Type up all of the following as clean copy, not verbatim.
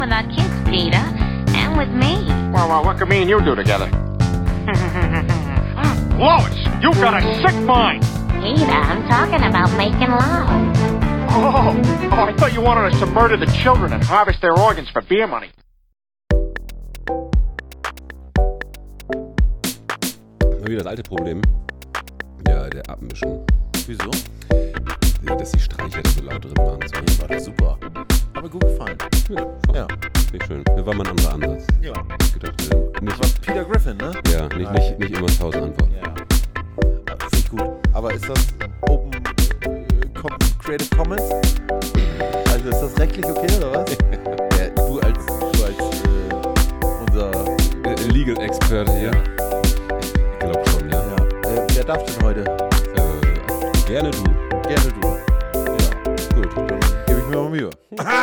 with our kids, Peter, and with me. Well, what can me and you do together? Lois, you got a sick mind. Peter, I'm talking about making love. Oh, I thought you wanted us to murder the children and harvest their organs for beer money. Mal wieder das alte Problem. Ja, der Abmischen. Wieso? Ja, dass die Streicher so laut drin waren. Das War doch super. Hat mir gut gefallen. ja, nicht schön. Mir war mal ein anderer Ansatz. Ja. Ich gedacht, Das war Peter Griffin, ne? ja, nicht immer 1000 Antworten. Ja. Finde ich gut. Aber ist das Open Creative Commons? Also ist das rechtlich okay oder was? Ja, du als unser Legal Expert hier. Ich glaube schon, ja. wer darf denn heute? Gerne du. Gerne du. Ja, gut, dann gebe ich mir mal Mühe.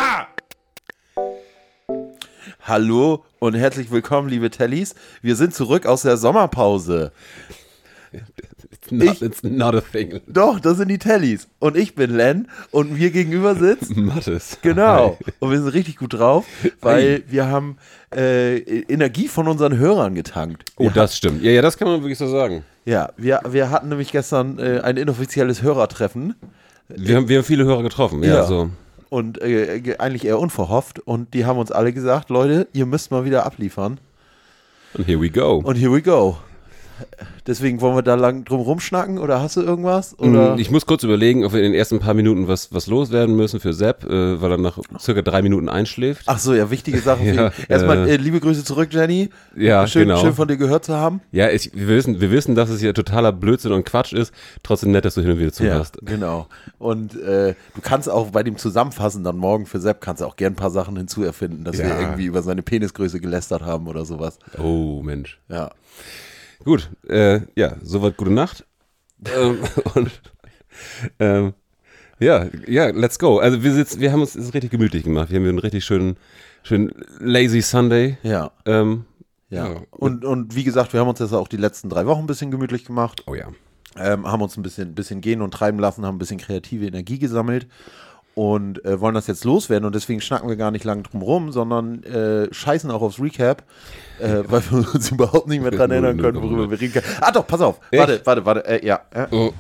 Hallo und herzlich willkommen, liebe Tellies. Wir sind zurück aus der Sommerpause. It's not a thing. Doch, das sind die Tellies. Und ich bin Len und mir gegenüber sitzt. Mattes. Genau. Und wir sind richtig gut drauf, weil wir haben Energie von unseren Hörern getankt. Oh, das stimmt. Ja, das kann man wirklich so sagen. Ja, wir hatten nämlich gestern ein inoffizielles Hörertreffen. Wir haben viele Hörer getroffen. Ja, so. Und eigentlich eher unverhofft. Und die haben uns alle gesagt, Leute, ihr müsst mal wieder abliefern. Und here we go. Und here we go. Deswegen wollen wir da lang drum rumschnacken oder hast du irgendwas? Oder? Ich muss kurz überlegen, ob wir in den ersten paar Minuten was loswerden müssen für Sepp, weil er nach circa 3 Minuten einschläft. Ach so, ja, wichtige Sachen. Ja, Erstmal liebe Grüße zurück, Jenny. Ja, schön, genau. Schön von dir gehört zu haben. Ja, wir wissen, dass es hier totaler Blödsinn und Quatsch ist. Trotzdem nett, dass du hin und wieder zuhörst. Ja, genau. Und du kannst auch bei dem Zusammenfassen dann morgen für Sepp, kannst du auch gern ein paar Sachen hinzuerfinden, dass wir irgendwie über seine Penisgröße gelästert haben oder sowas. Oh, Mensch. Ja. Gut, soweit gute Nacht. Let's go. Also wir haben uns das richtig gemütlich gemacht. Wir haben einen richtig schönen lazy Sunday. Ja. Ja. Und wie gesagt, wir haben uns jetzt auch die letzten 3 Wochen ein bisschen gemütlich gemacht. Oh ja. Haben uns ein bisschen gehen und treiben lassen, haben ein bisschen kreative Energie gesammelt und wollen das jetzt loswerden. Und deswegen schnacken wir gar nicht lang drum rum, sondern scheißen auch aufs Recap, weil wir uns überhaupt nicht mehr dran erinnern können, worüber wir reden können. Ah doch, pass auf. Echt? Warte. Oh.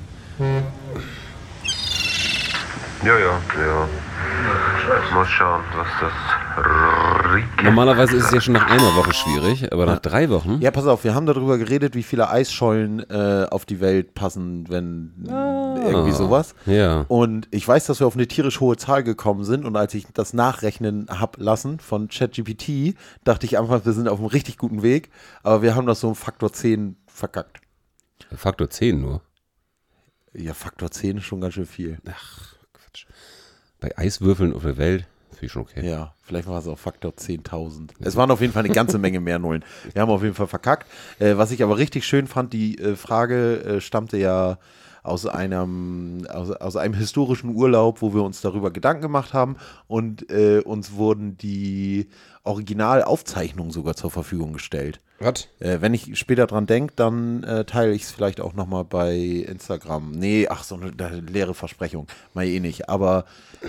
Ja. Mal schauen, was das Recap. Normalerweise ist es ja schon nach einer Woche schwierig, aber nach 3 Wochen. Ja, pass auf, wir haben darüber geredet, wie viele Eisschollen auf die Welt passen, wenn irgendwie sowas. Ja. Und ich weiß, dass wir auf eine tierisch hohe Zahl gekommen sind und als ich das nachrechnen habe lassen von ChatGPT, dachte ich einfach, wir sind auf einem richtig guten Weg, aber wir haben das so um Faktor 10 verkackt. Faktor 10 nur. Ja, Faktor 10 ist schon ganz schön viel. Ach, Quatsch. Bei Eiswürfeln auf der Welt finde ich schon okay. Ja, vielleicht war es auch Faktor 10.000. Es waren auf jeden Fall eine ganze Menge mehr Nullen. Wir haben auf jeden Fall verkackt. Was ich aber richtig schön fand, die Frage stammte ja aus einem historischen Urlaub, wo wir uns darüber Gedanken gemacht haben und uns wurden die Originalaufzeichnungen sogar zur Verfügung gestellt. Was? Wenn ich später dran denke, dann teile ich es vielleicht auch nochmal bei Instagram. Nee, ach, so eine leere Versprechung. Mal nicht. Aber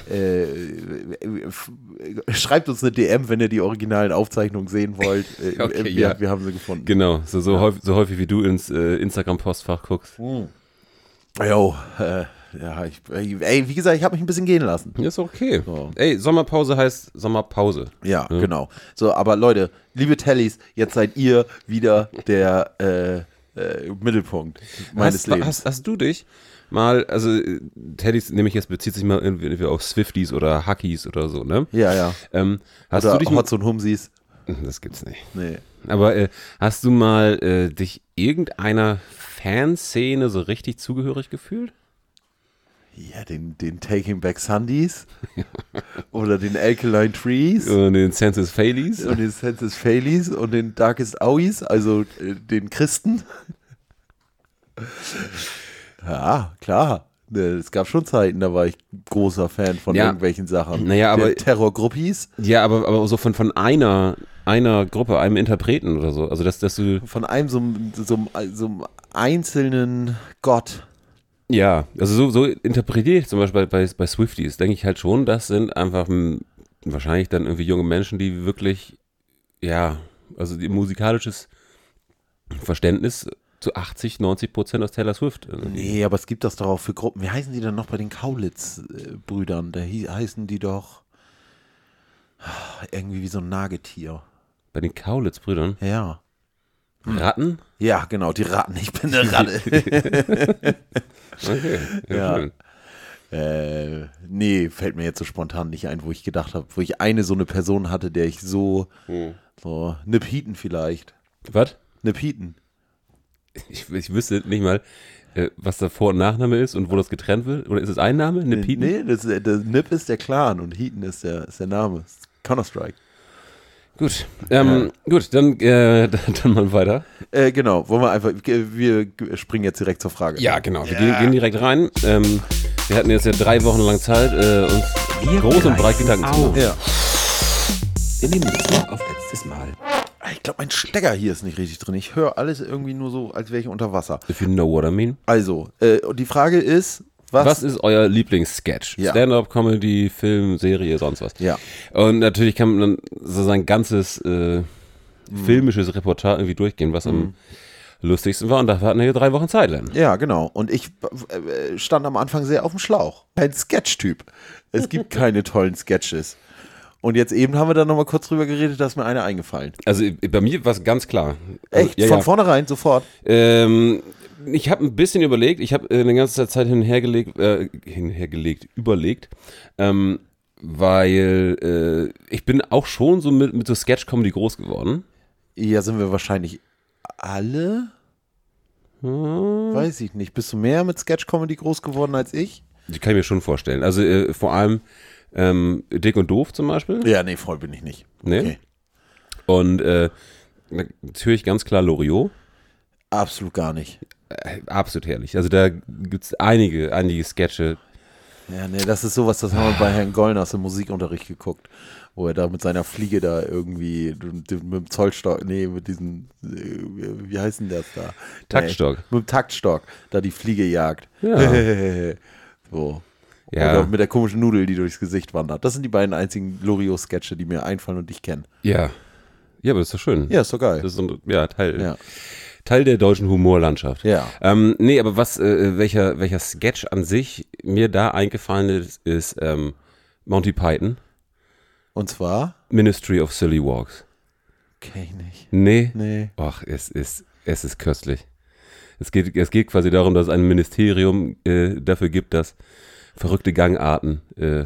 schreibt uns eine DM, wenn ihr die originalen Aufzeichnungen sehen wollt. Okay, wir haben sie gefunden. Genau, so häufig wie du ins Instagram-Postfach guckst. Jo, wie gesagt, ich habe mich ein bisschen gehen lassen. Ist okay. So. Ey, Sommerpause heißt Sommerpause. Ja, genau. So, aber Leute, liebe Tellies, jetzt seid ihr wieder der Mittelpunkt meines Lebens. Hast du dich mal, also Teddys, nämlich jetzt bezieht sich mal irgendwie auf Swifties oder Hackies oder so, ne? Ja. Hast oder du dich Hotz und Humsis. Das gibt's nicht. Nee. Aber hast du mal dich irgendeiner Fanszene so richtig zugehörig gefühlt? Ja, den Taking Back Sundays oder den Alkaline Trees Und den Census Faileys? und den Census Faileys und den Darkest Auis, also den Christen. Ja, klar. Es gab schon Zeiten, da war ich großer Fan von irgendwelchen Sachen. Naja, aber Terrorgruppies. Ja, aber so von einer Gruppe, einem Interpreten oder so. Also dass du. Von einem so einem einzelnen Gott. Ja, also so interpretiere ich zum Beispiel bei Swifties, denke ich halt schon, das sind einfach wahrscheinlich dann irgendwie junge Menschen, die wirklich, ja, also die musikalisches Verständnis zu 80-90% aus Taylor Swift. Nee, aber es gibt das doch auch für Gruppen. Wie heißen die denn noch bei den Kaulitz-Brüdern? Da heißen die doch irgendwie wie so ein Nagetier. Bei den Kaulitz-Brüdern? Ja. Ratten? Ja, genau, die Ratten. Ich bin eine Ratte. Okay, Ja. schön. Nee, fällt mir jetzt so spontan nicht ein, wo ich gedacht habe, wo ich eine so eine Person hatte, der ich so Nip Heaton vielleicht. Was? Nip Heaton. Ich wüsste nicht mal, was der Vor- und Nachname ist und wo das getrennt wird. Oder ist es ein Name? Nip Heaton? Nee, der Nip ist der Clan und Heaton ist der Name. Counter-Strike. Gut, gut, dann mal weiter. Genau, wollen wir einfach, wir springen jetzt direkt zur Frage. Ja, genau, wir gehen direkt rein. Wir hatten jetzt ja 3 Wochen lang Zeit, uns groß und breit Gedanken zu machen. Ja. Wir nehmen das mal auf letztes Mal. Ich glaube, mein Stecker hier ist nicht richtig drin. Ich höre alles irgendwie nur so, als wäre ich unter Wasser. If you know what I mean. Also, die Frage ist, Was ist euer Lieblingssketch? Ja. Stand-up-Comedy, Film, Serie, sonst was. Ja. Und natürlich kann man dann so sein ganzes filmisches Repertoire irgendwie durchgehen, was am lustigsten war. Und dafür hatten wir hier 3 Wochen Zeit lang. Ja, genau. Und ich stand am Anfang sehr auf dem Schlauch. Kein Sketch-Typ. Es gibt keine tollen Sketches. Und jetzt eben haben wir da nochmal kurz drüber geredet, da ist mir eine eingefallen. Also bei mir war es ganz klar. Echt? Ja, Von ja. vornherein, sofort? Ich habe ein bisschen überlegt, ich habe eine ganze Zeit überlegt, weil ich bin auch schon so mit so Sketch-Comedy groß geworden. Ja, sind wir wahrscheinlich alle? Weiß ich nicht. Bist du mehr mit Sketch-Comedy groß geworden als ich? Die kann ich mir schon vorstellen. Also vor allem Dick und Doof zum Beispiel. Ja, nee, voll bin ich nicht. Nee. Okay. Und natürlich ganz klar Loriot. Absolut gar nicht. Absolut herrlich. Also da gibt es einige Sketche. Ja, nee, das ist sowas, das haben wir bei Herrn Gollners im Musikunterricht geguckt, wo er da mit seiner Fliege da irgendwie mit dem Zollstock, mit diesem, wie heißt denn das da? Taktstock. Mit dem Taktstock, da die Fliege jagt. Ja. So. Ja. Oder mit der komischen Nudel, die durchs Gesicht wandert. Das sind die beiden einzigen Loriot-Sketche, die mir einfallen und ich kenne. Ja. Ja, aber das ist doch schön. Ja, ist doch geil. Das ist so ein Teil. Ja. Teil der deutschen Humorlandschaft. Ja. Nee, aber welcher Sketch an sich mir da eingefallen ist Monty Python. Und zwar? Ministry of Silly Walks. Kenn ich nicht. Nee? Nee. Ach, es ist köstlich. Es geht quasi darum, dass es ein Ministerium dafür gibt, dass verrückte Gangarten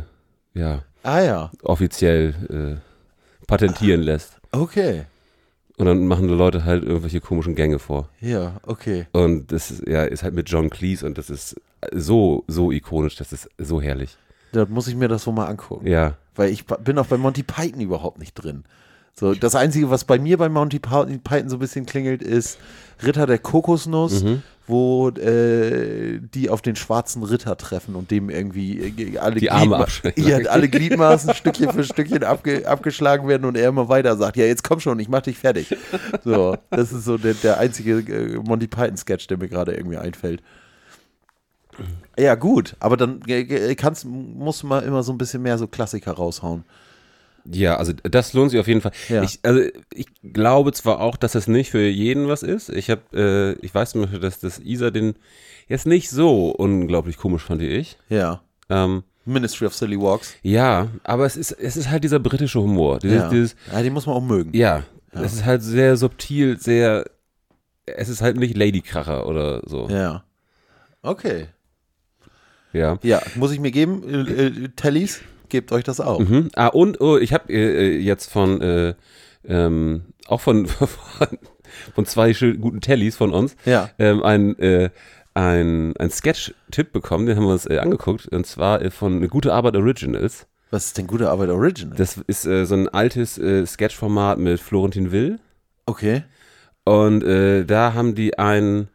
offiziell patentieren lässt. Okay. Und dann machen die Leute halt irgendwelche komischen Gänge vor. Ja, okay. Und das ist halt mit John Cleese und das ist so ikonisch, das ist so herrlich. Da muss ich mir das wohl mal angucken. Ja. Weil ich bin auch bei Monty Python überhaupt nicht drin. So, das Einzige, was bei mir bei Monty Python so ein bisschen klingelt, ist Ritter der Kokosnuss, wo die auf den schwarzen Ritter treffen und dem irgendwie alle, Die Arme abschneiden. Ja, alle Gliedmaßen Stückchen für Stückchen abgeschlagen werden und er immer weiter sagt, ja, jetzt komm schon, ich mach dich fertig. So, das ist so der einzige Monty Python-Sketch, der mir gerade irgendwie einfällt. Ja, gut, aber dann musst du mal immer so ein bisschen mehr so Klassiker raushauen. Ja, also das lohnt sich auf jeden Fall. Ja. Ich glaube zwar auch, dass das nicht für jeden was ist. Ich weiß zum Beispiel, dass das Isa den jetzt nicht so unglaublich komisch fand wie ich. Ja. Ministry of Silly Walks. Ja, aber es ist halt dieser britische Humor. Ja, den muss man auch mögen. Ja, es ist halt sehr subtil, es ist halt nicht Ladykracher oder so. Ja. Okay. Ja. Ja, muss ich mir geben, Tellys, gebt euch das auch. Mhm. Und ich habe jetzt von 2 guten Tellys von uns Ja. ein Sketch-Tipp bekommen, den haben wir uns angeguckt, und zwar von Eine gute Arbeit Originals. Was ist denn gute Arbeit Original? Das ist so ein altes Sketch-Format mit Florentin Will. Okay. Und da haben die einen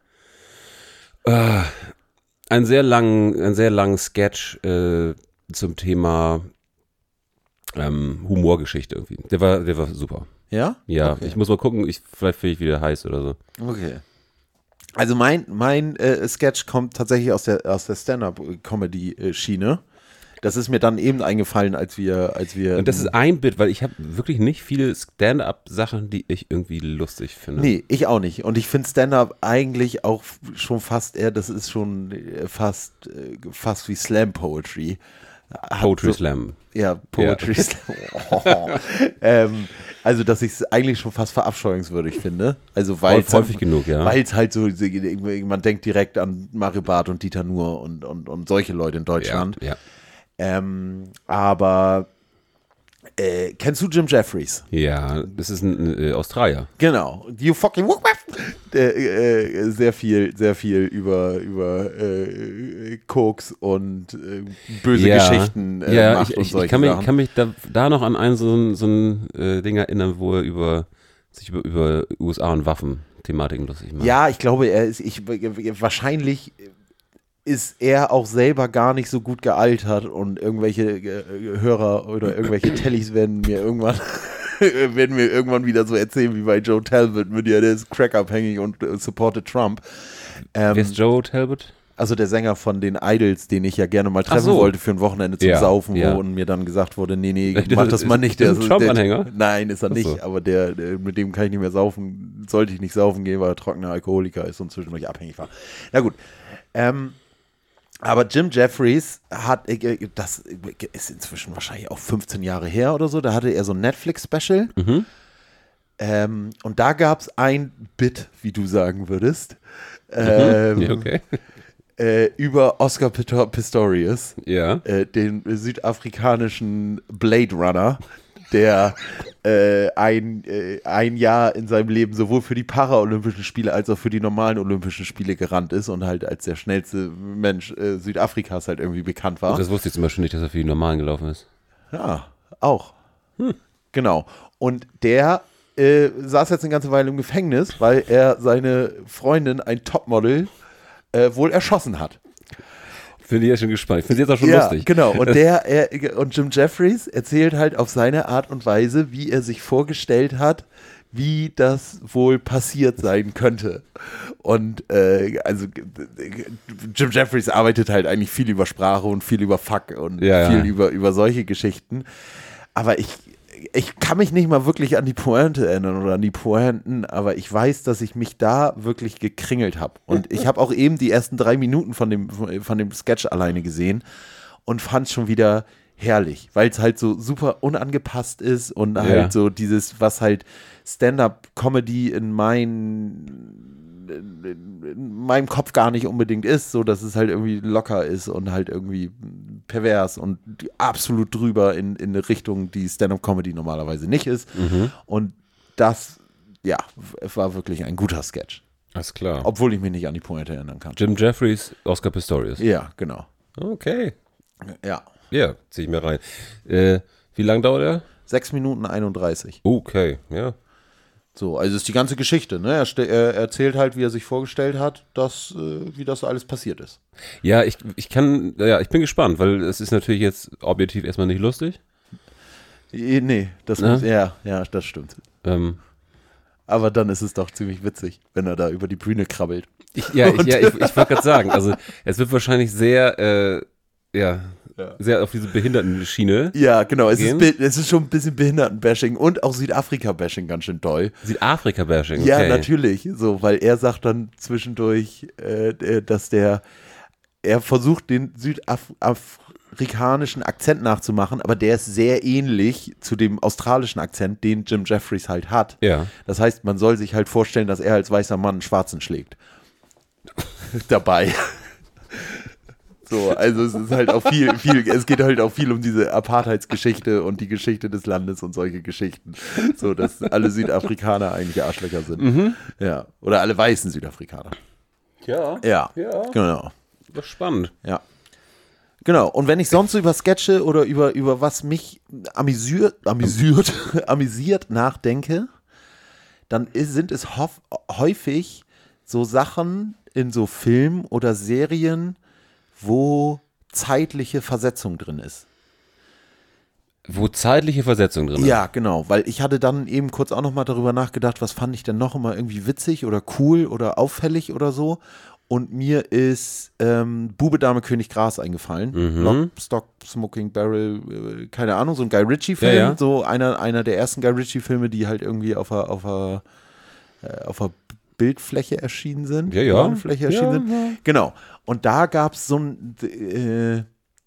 sehr langen Sketch zum Thema Humorgeschichte irgendwie. Der war super. Ja? Ja, Okay. ich muss mal gucken, vielleicht finde ich wieder heiß oder so. Okay. Also mein Sketch kommt tatsächlich aus der Stand-Up-Comedy-Schiene. Das ist mir dann eben eingefallen, als wir. Und das ist ein Bit, weil ich habe wirklich nicht viele Stand-up-Sachen, die ich irgendwie lustig finde. Nee, ich auch nicht. Und ich finde Stand-up eigentlich auch schon fast eher, das ist schon fast wie Slam-Poetry. Poetry Slam. Ja, Poetry Ja. Slam. Oh. Also, dass ich es eigentlich schon fast verabscheuungswürdig finde. Also, weil es Häufig genug, ja. Weil es halt so, man denkt direkt an Mario Barth und Dieter Nuhr und solche Leute in Deutschland. Ja. Aber kennst du Jim Jeffries? Ja, das ist ein Australier. Genau. You fucking sehr viel über Koks und böse Geschichten macht und solche Sachen. Ich kann mich da noch an so ein Ding erinnern, wo er sich über USA und Waffen-Thematiken lustig macht. Ja, ich glaube, wahrscheinlich ist er auch selber gar nicht so gut gealtert und irgendwelche Hörer oder irgendwelche Tellis werden mir irgendwann wieder so erzählen wie bei Joe Talbot mit der ist crackabhängig und supportet Trump. Wer ist Joe Talbot? Also der Sänger von den Idols, den ich ja gerne mal treffen wollte für ein Wochenende zum Saufen, wo und mir dann gesagt wurde, nee, mach das mal nicht. Der ist ein Trump-Anhänger? Nein, ist er nicht, aber mit dem kann ich nicht mehr saufen, sollte ich nicht saufen gehen, weil er trockener Alkoholiker ist und zwischendurch abhängig war. Na gut, aber Jim Jeffries das ist inzwischen wahrscheinlich auch 15 Jahre her oder so, da hatte er so ein Netflix-Special und da gab es ein Bit, wie du sagen würdest, Okay. Über Oscar Pistorius, Ja. den südafrikanischen Blade Runner, der ein Jahr in seinem Leben sowohl für die Paralympischen Spiele als auch für die normalen Olympischen Spiele gerannt ist und halt als der schnellste Mensch Südafrikas halt irgendwie bekannt war. Das wusste ich zum Beispiel nicht, dass er für die Normalen gelaufen ist. Ja, auch. Genau. Und der saß jetzt eine ganze Weile im Gefängnis, weil er seine Freundin, ein Topmodel, wohl erschossen hat. Finde ich ja schon gespannt. Ich finde es jetzt auch schon lustig. Genau. Und und Jim Jeffries erzählt halt auf seine Art und Weise, wie er sich vorgestellt hat, wie das wohl passiert sein könnte. Und Jim Jeffries arbeitet halt eigentlich viel über Sprache und viel über Fuck und viel über solche Geschichten. Aber ich kann mich nicht mal wirklich an die Pointe erinnern oder an die Pointen, aber ich weiß, dass ich mich da wirklich gekringelt habe. Und ich habe auch eben die ersten 3 Minuten von dem Sketch alleine gesehen und fand es schon wieder herrlich, weil es halt so super unangepasst ist und halt so dieses, was halt Stand-up-Comedy in meinem Kopf gar nicht unbedingt ist, so dass es halt irgendwie locker ist und halt irgendwie pervers und absolut drüber in eine Richtung, die Stand-up-Comedy normalerweise nicht ist. Und das, war wirklich ein guter Sketch. Alles klar. Obwohl ich mich nicht an die Pointe erinnern kann. Jim Jeffries, Oscar Pistorius. Ja, genau. Okay. Ja. Ja, zieh ich mir rein. Wie lang dauert er? 6 Minuten 31. Okay, ja. So, also ist die ganze Geschichte, ne? Er erzählt halt, wie er sich vorgestellt hat, wie das alles passiert ist. Ja, ich bin gespannt, weil es ist natürlich jetzt objektiv erstmal nicht lustig. Nee, das das stimmt. Aber dann ist es doch ziemlich witzig, wenn er da über die Bühne krabbelt. Ich wollte gerade sagen, also es wird wahrscheinlich sehr auf diese Behindertenschiene. Ja, genau. Es ist schon ein bisschen Behinderten-Bashing und auch Südafrika-Bashing ganz schön doll. Südafrika-Bashing, okay. Ja, natürlich. So, weil er sagt dann zwischendurch, dass er versucht, den südafrikanischen Akzent nachzumachen, aber der ist sehr ähnlich zu dem australischen Akzent, den Jim Jeffries halt hat. Ja. Das heißt, man soll sich halt vorstellen, dass er als weißer Mann einen Schwarzen schlägt. Dabei. So, also es ist halt auch viel, es geht halt auch viel um diese Apartheidsgeschichte und die Geschichte des Landes und solche Geschichten. So, dass alle Südafrikaner eigentlich Arschlöcher sind. Ja. Oder alle weißen Südafrikaner. Ja. Ja. Genau. Das ist spannend. Ja. Genau. Und wenn ich sonst so über Sketche oder über was mich amüsiert nachdenke, dann sind es häufig so Sachen in so Filmen oder Serien, wo zeitliche Versetzung drin ist. Wo zeitliche Versetzung drin ist? Ja, genau, weil ich hatte dann eben kurz auch nochmal darüber nachgedacht, was fand ich denn noch immer irgendwie witzig oder cool oder auffällig oder so. Und mir ist Bube, Dame, König, Gras eingefallen. Lock, Stock, Smoking Barrel, keine Ahnung, so ein Guy Ritchie-Film. Ja, ja. So einer der ersten Guy Ritchie-Filme, die halt irgendwie auf der Bildfläche erschienen sind. Ja, ja. Ladenfläche erschienen sind. Ja. Genau. Und da gab es so einen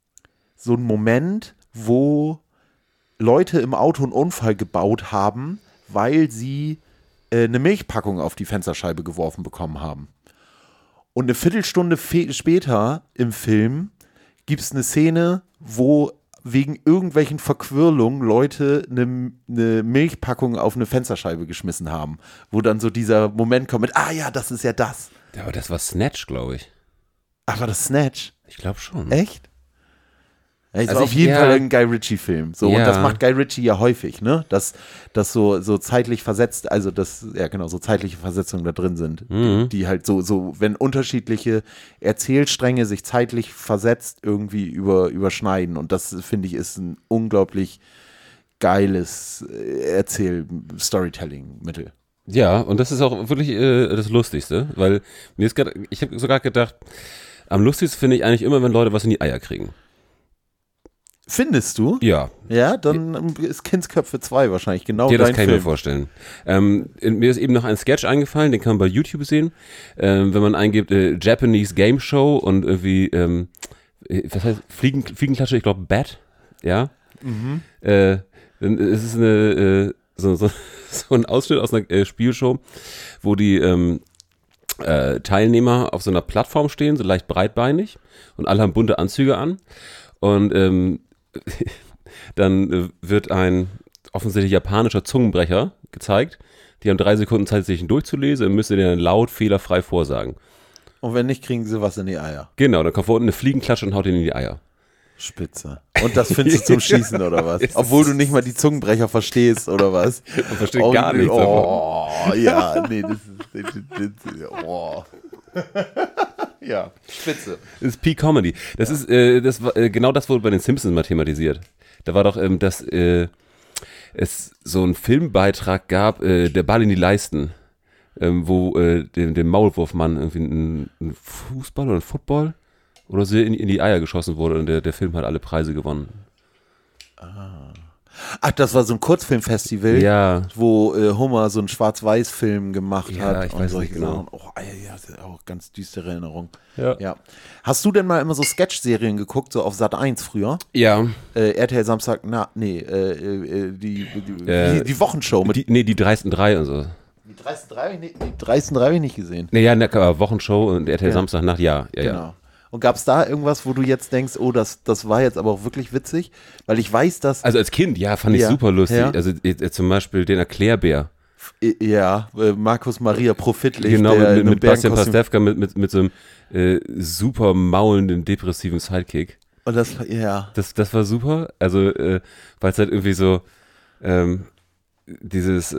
Moment, wo Leute im Auto einen Unfall gebaut haben, weil sie eine Milchpackung auf die Fensterscheibe geworfen bekommen haben. Und eine Viertelstunde später im Film gibt es eine Szene, wo wegen irgendwelchen Verquirlungen Leute eine Milchpackung auf eine Fensterscheibe geschmissen haben. Wo dann so dieser Moment kommt mit, ja, das ist ja das. Ja, aber das war Snatch, glaube ich. Ach, war das Snatch? Ich glaube schon. Echt? Es Also war auf jeden ja. Fall ein Guy Ritchie-Film. So, Ja. und das macht Guy Ritchie ja häufig, ne? Dass so zeitlich versetzt, also so zeitliche Versetzungen da drin sind. Die halt so, wenn unterschiedliche Erzählstränge sich zeitlich versetzt irgendwie überschneiden. Und das, finde ich, ist ein unglaublich geiles Storytelling-Mittel. Ja, und das ist auch wirklich das Lustigste, weil ich habe sogar gedacht, am lustigsten finde ich eigentlich immer, wenn Leute was in die Eier kriegen. Findest du? Ja. Ja, dann ist Kindsköpfe 2 wahrscheinlich genau Ja, das dein kann ich mir Film. vorstellen. Mir ist eben noch ein Sketch eingefallen, den kann man bei YouTube sehen. Wenn man eingibt Japanese Game Show und irgendwie, was heißt, Fliegenklatsche, ich glaube Bat, ja. Dann ist es so ein Ausschnitt aus einer Spielshow, wo die Teilnehmer auf so einer Plattform stehen, so leicht breitbeinig und alle haben bunte Anzüge an und dann wird ein offensichtlich japanischer Zungenbrecher gezeigt. Die haben 3 Sekunden Zeit, sich ihn durchzulesen und müssen den dann laut, fehlerfrei vorsagen. Und wenn nicht, kriegen sie was in die Eier. Genau, dann kommt von unten eine Fliegenklatsche und haut ihn in die Eier. Spitze. Und das findest du zum Schießen oder was? Obwohl du nicht mal die Zungenbrecher verstehst oder was? Man versteht gar nichts davon. Oh, ja, nee, das oh. Ja, spitze. Das ist Peak Comedy. Das ist, genau das wurde bei den Simpsons mal thematisiert. Da war doch, dass es so einen Filmbeitrag gab, der Ball in die Leisten, wo dem Maulwurfmann irgendwie ein Fußball oder ein Football oder so in die Eier geschossen wurde und der Film hat alle Preise gewonnen. Ach, das war so ein Kurzfilmfestival, Ja. wo Homer so einen Schwarz-Weiß-Film gemacht Ja, hat. ich und weiß solche nicht genau. Sachen. Oh, ja, das ist auch ganz düstere Erinnerung. Ja. Hast du denn mal immer so Sketch-Serien geguckt, so auf Sat 1 früher? Ja. RTL Samstag, die Wochenshow mit Die dreisten 3 und so. die dreisten drei habe ich nicht gesehen. Naja, aber Wochenshow und RTL Ja. Samstagnacht, ja. Genau. Und gab es da irgendwas, wo du jetzt denkst, oh, das war jetzt aber auch wirklich witzig? Weil ich weiß, dass, Also als Kind, ja, fand ich Ja. super lustig. Ja. Also zum Beispiel den Erklärbär. Markus Maria Profitlich, Genau, der in einem mit Bastian Bärenkostüm- Pastewka mit so einem super maulenden, depressiven Sidekick. Und das, ja. Das war super. Also, weil es halt irgendwie so dieses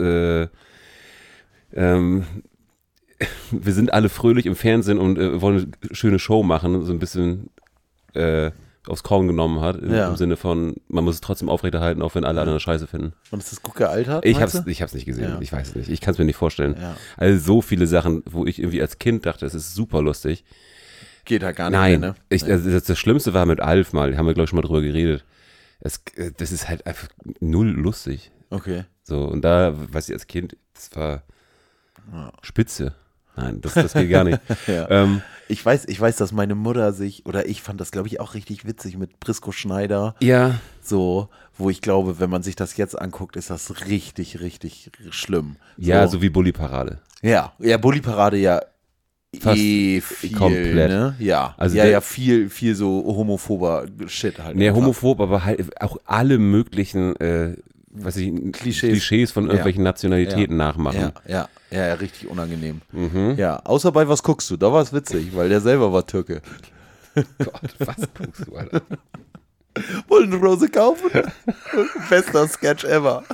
wir sind alle fröhlich im Fernsehen und wollen eine schöne Show machen, so ein bisschen aufs Korn genommen hat, im Sinne von, man muss es trotzdem aufrechterhalten, auch wenn alle anderen Scheiße finden. Und ist das gut gealtert? Ich meinst hab's du? nicht gesehen, Ja. ich weiß es nicht, ich kann es mir nicht vorstellen. Ja. Also so viele Sachen, wo ich irgendwie als Kind dachte, es ist super lustig. Geht halt gar nicht Nein, mehr, ne? also das Schlimmste war mit Alf mal, haben wir glaube ich schon mal drüber geredet. Das ist halt einfach null lustig. Okay. So, und da, weiß ich, als Kind, das war Spitze. Nein, das geht gar nicht. Ja. Ich weiß, dass meine Mutter ich fand das, glaube ich, auch richtig witzig mit Brisco Schneider. Ja, So, wo ich glaube, wenn man sich das jetzt anguckt, ist das richtig, richtig schlimm. ja, so wie Bully Parade. Ja, Bully Parade ja Fast viel, komplett. ne? Ja, Also ja, viel so homophober Shit halt. Nee, einfach. homophob, aber halt auch alle möglichen Klischees von irgendwelchen Nationalitäten nachmachen. Ja, richtig unangenehm. Mhm. Ja, außer bei Was guckst du? Da war es witzig, weil der selber war Türke. Gott, was guckst du, Alter? Wollen eine Rose kaufen? Bester Sketch ever.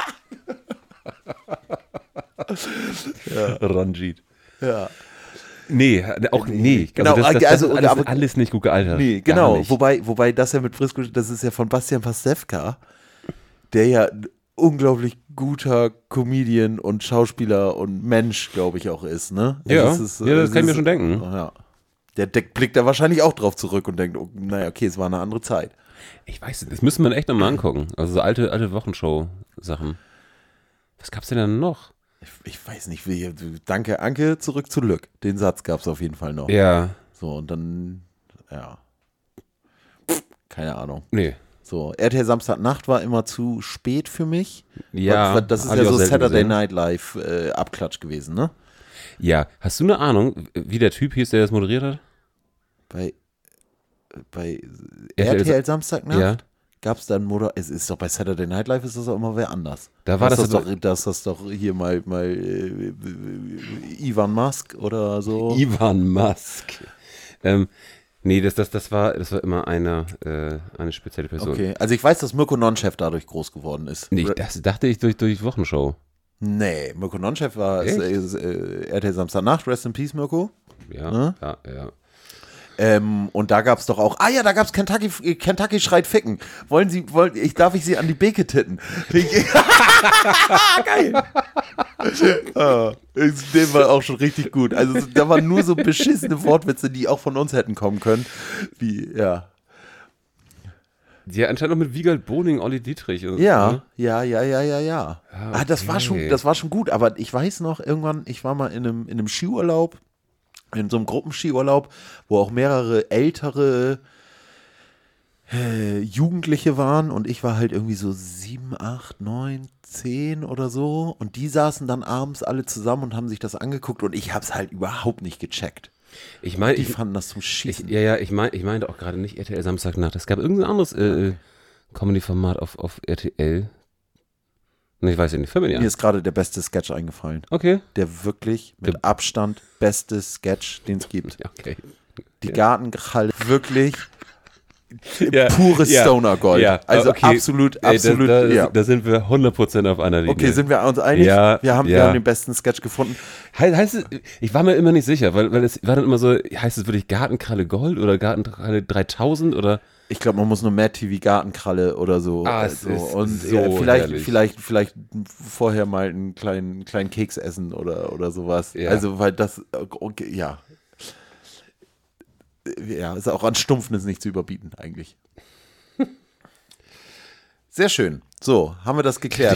Ranjit. Ja. Nee, auch nee. Genau, das ist aber- alles nicht gut gealtert. Nee, Gar genau. nicht. Wobei das ja mit Brisco, das ist ja von Bastian Pastewka, der ja ein unglaublich guter Comedian und Schauspieler und Mensch, glaube ich, auch ist, ne? Ja, Also es ist, ja, das kann ich mir schon denken. Ja. Der blickt da wahrscheinlich auch drauf zurück und denkt, oh, naja, okay, es war eine andere Zeit. Ich weiß nicht, das müsste man echt nochmal angucken. Also so alte Wochenshow-Sachen. Was gab's denn dann noch? Ich weiß nicht, danke Anke, zurück zu Lück. Den Satz gab es auf jeden Fall noch. Ja. So, und dann, ja. Keine Ahnung. Nee. So, RTL Samstagnacht war immer zu spät für mich. Ja. Das ist hab ja ich auch so selten Saturday gesehen. Night Live Abklatsch gewesen, ne? Ja. Hast du eine Ahnung, wie der Typ hieß, der das moderiert hat? Bei RTL Samstagnacht? Ja. Gab es dann es ist doch bei Saturday Night Live ist das auch immer wer anders. Da war das doch, das doch hier mal Elon Musk oder so. Elon Musk. Nee, das war immer eine spezielle Person. Okay, also ich weiß, dass Mirko Nonchef dadurch groß geworden ist. Nee, das dachte ich durch Wochenshow. Nee, Mirko Nonchef war RTL Samstagnacht, Rest in Peace, Mirko. Ja, Ne? ja. Und da gab es doch auch, da gab es Kentucky schreit ficken. Darf ich sie an die Beke titten? Geil. Der war auch schon richtig gut. Also da waren nur so beschissene Wortwitze, die auch von uns hätten kommen können. Ja, anscheinend noch mit Wiegald Boning, Olli Dietrich. Und, Ja. ne? Ja. Okay. Das war schon gut, aber ich weiß noch, irgendwann, ich war mal in einem Skiurlaub, in so einem Gruppenskiurlaub, wo auch mehrere ältere Jugendliche waren und ich war halt irgendwie so 7, 8, 9, 10 oder so und die saßen dann abends alle zusammen und haben sich das angeguckt und ich hab's halt überhaupt nicht gecheckt. Ich meine, Die fanden das zum Schießen. ich meinte auch gerade nicht RTL Samstagnacht. Es gab irgendein anderes Comedy-Format auf RTL. Ich weiß ja nicht, fällt mir nicht Mir an. ist gerade der beste Sketch eingefallen. Okay. Der wirklich mit Abstand beste Sketch, den es gibt. Ja, okay. Die Gartenkralle, wirklich Ja, pures ja, Stoner-Gold. ja, Also okay. absolut. Da sind wir 100% auf einer Linie. Okay, sind wir uns einig? Ja, wir haben ja. den besten Sketch gefunden. Heißt es, ich war mir immer nicht sicher, weil es war dann immer so, heißt es wirklich Gartenkralle Gold oder Gartenkralle 3000 oder? Ich glaube, man muss nur Mad TV Gartenkralle oder so. Es so. ist Und so vielleicht herrlich. vorher mal einen kleinen Keks essen oder sowas. Ja. Also, weil das, okay, ja. Ja, ist auch an Stumpfnis nicht zu überbieten, eigentlich. Sehr schön. So, haben wir das geklärt.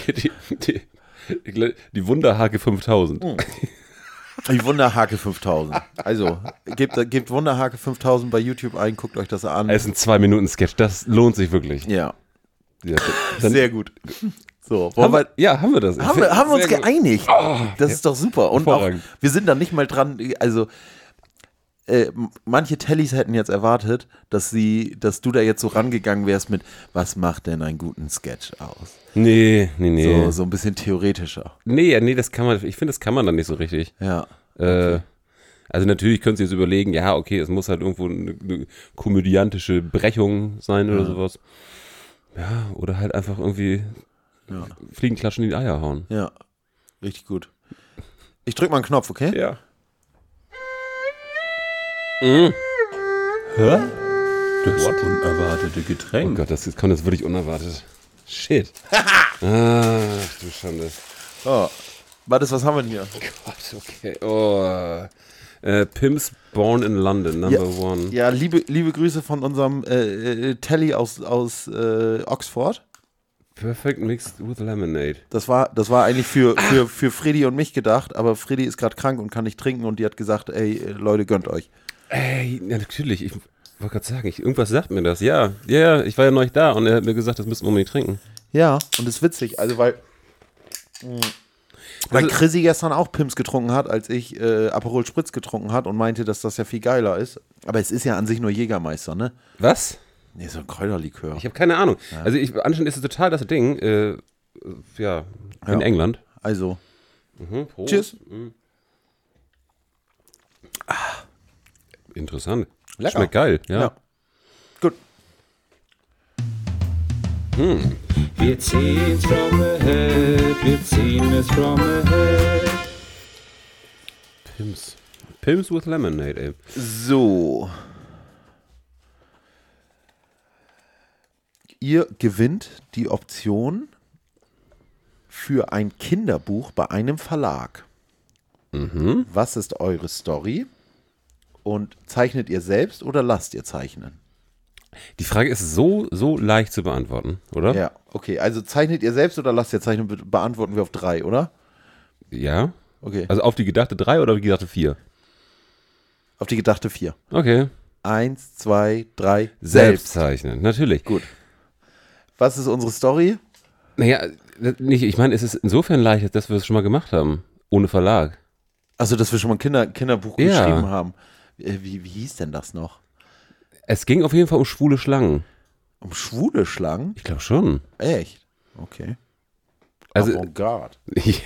Die Wunderhake 5000. Die Wunderhake 5000. Also, gebt Wunderhake 5000 bei YouTube ein, guckt euch das an. Es ist ein 2-Minuten-Sketch, das lohnt sich wirklich. Ja, Ja, dann, sehr gut. So, haben wir das. haben wir uns Sehr gut. geeinigt. Das ist doch super. Und auch, Hervorragend. wir sind da nicht mal dran, also manche Tellys hätten jetzt erwartet, dass du da jetzt so rangegangen wärst mit, was macht denn einen guten Sketch aus? Nee. So ein bisschen theoretischer. Nee, das kann man, ich finde, das kann man dann nicht so richtig. Ja. Also natürlich könntest du jetzt überlegen, ja, okay, es muss halt irgendwo eine komödiantische Brechung sein oder sowas. Ja, oder halt einfach irgendwie Fliegenklatschen in die Eier hauen. Ja. Richtig gut. Ich drück mal einen Knopf, okay? Ja. Hä? Das unerwartete Oh Getränk. Gott, das kommt jetzt wirklich unerwartet. Shit. Ach, du Schande. Oh. Warte, was haben wir denn hier? Gott, okay. Oh. Pimps Born in London, number one. Ja, liebe Grüße von unserem Telly aus Oxford. Perfect mixed with lemonade. Das war eigentlich für Freddy und mich gedacht, aber Freddy ist gerade krank und kann nicht trinken und die hat gesagt, ey, Leute, gönnt euch. Ey, ja, natürlich. Ich wollte gerade sagen, irgendwas sagt mir das. Ja, ich war ja neulich da und er hat mir gesagt, das müssen wir unbedingt trinken. Ja, und das ist witzig, also weil Chrissy gestern auch Pimps getrunken hat, als ich Aperol Spritz getrunken hat und meinte, dass das ja viel geiler ist. Aber es ist ja an sich nur Jägermeister, ne? Was? Nee, so ein Kräuterlikör. Ich habe keine Ahnung. Ja. Also anscheinend ist es total das Ding, in England. Also, Prost. Tschüss. Interessant. Lecker. Schmeckt geil, ja. Gut. Wir ziehen's from the head, wir ziehen es from the head. Pimps with lemonade, ey. So. Ihr gewinnt die Option für ein Kinderbuch bei einem Verlag. Was ist eure Story? Und zeichnet ihr selbst oder lasst ihr zeichnen? Die Frage ist so leicht zu beantworten, oder? Ja, okay. Also zeichnet ihr selbst oder lasst ihr zeichnen? Beantworten wir auf 3, oder? Ja. Okay. Also auf die gedachte 3 oder auf die gedachte 4? Auf die gedachte 4. Okay. 1, 2, 3. Selbst zeichnen, natürlich. Gut. Was ist unsere Story? Naja, ich meine, es ist insofern leicht, dass wir es schon mal gemacht haben. Ohne Verlag. Also, dass wir schon mal ein Kinderbuch geschrieben haben. Wie hieß denn das noch? Es ging auf jeden Fall um schwule Schlangen. Um schwule Schlangen? Ich glaube schon. Echt? Okay. Also, Avantgarde.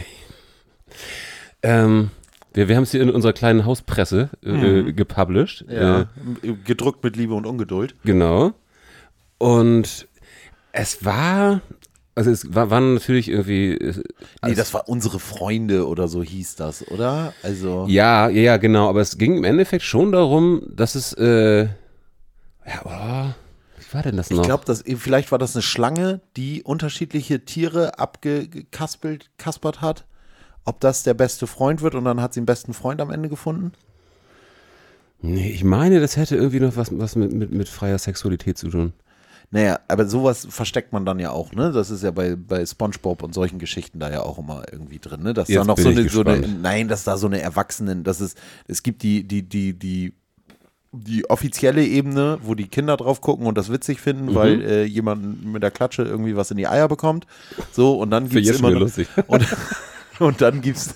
wir haben es hier in unserer kleinen Hauspresse gepublished. Ja. Gedruckt mit Liebe und Ungeduld. Genau. Und es war, also es waren natürlich irgendwie. Nee, das war Unsere Freunde oder so hieß das, oder? Also. Ja, genau. Aber es ging im Endeffekt schon darum, dass es, wie war denn das noch? Ich glaube, vielleicht war das eine Schlange, die unterschiedliche Tiere kaspert hat. Ob das der beste Freund wird und dann hat sie den besten Freund am Ende gefunden? Nee, ich meine, das hätte irgendwie noch was mit freier Sexualität zu tun. Naja, aber sowas versteckt man dann ja auch, ne? Das ist ja bei SpongeBob und solchen Geschichten da ja auch immer irgendwie drin, ne? Dass Jetzt da noch bin ich gespannt. dass da so eine es gibt die offizielle Ebene, wo die Kinder drauf gucken und das witzig finden, weil jemand mit der Klatsche irgendwie was in die Eier bekommt. So, und dann gibt's immer noch, lustig. und dann gibt's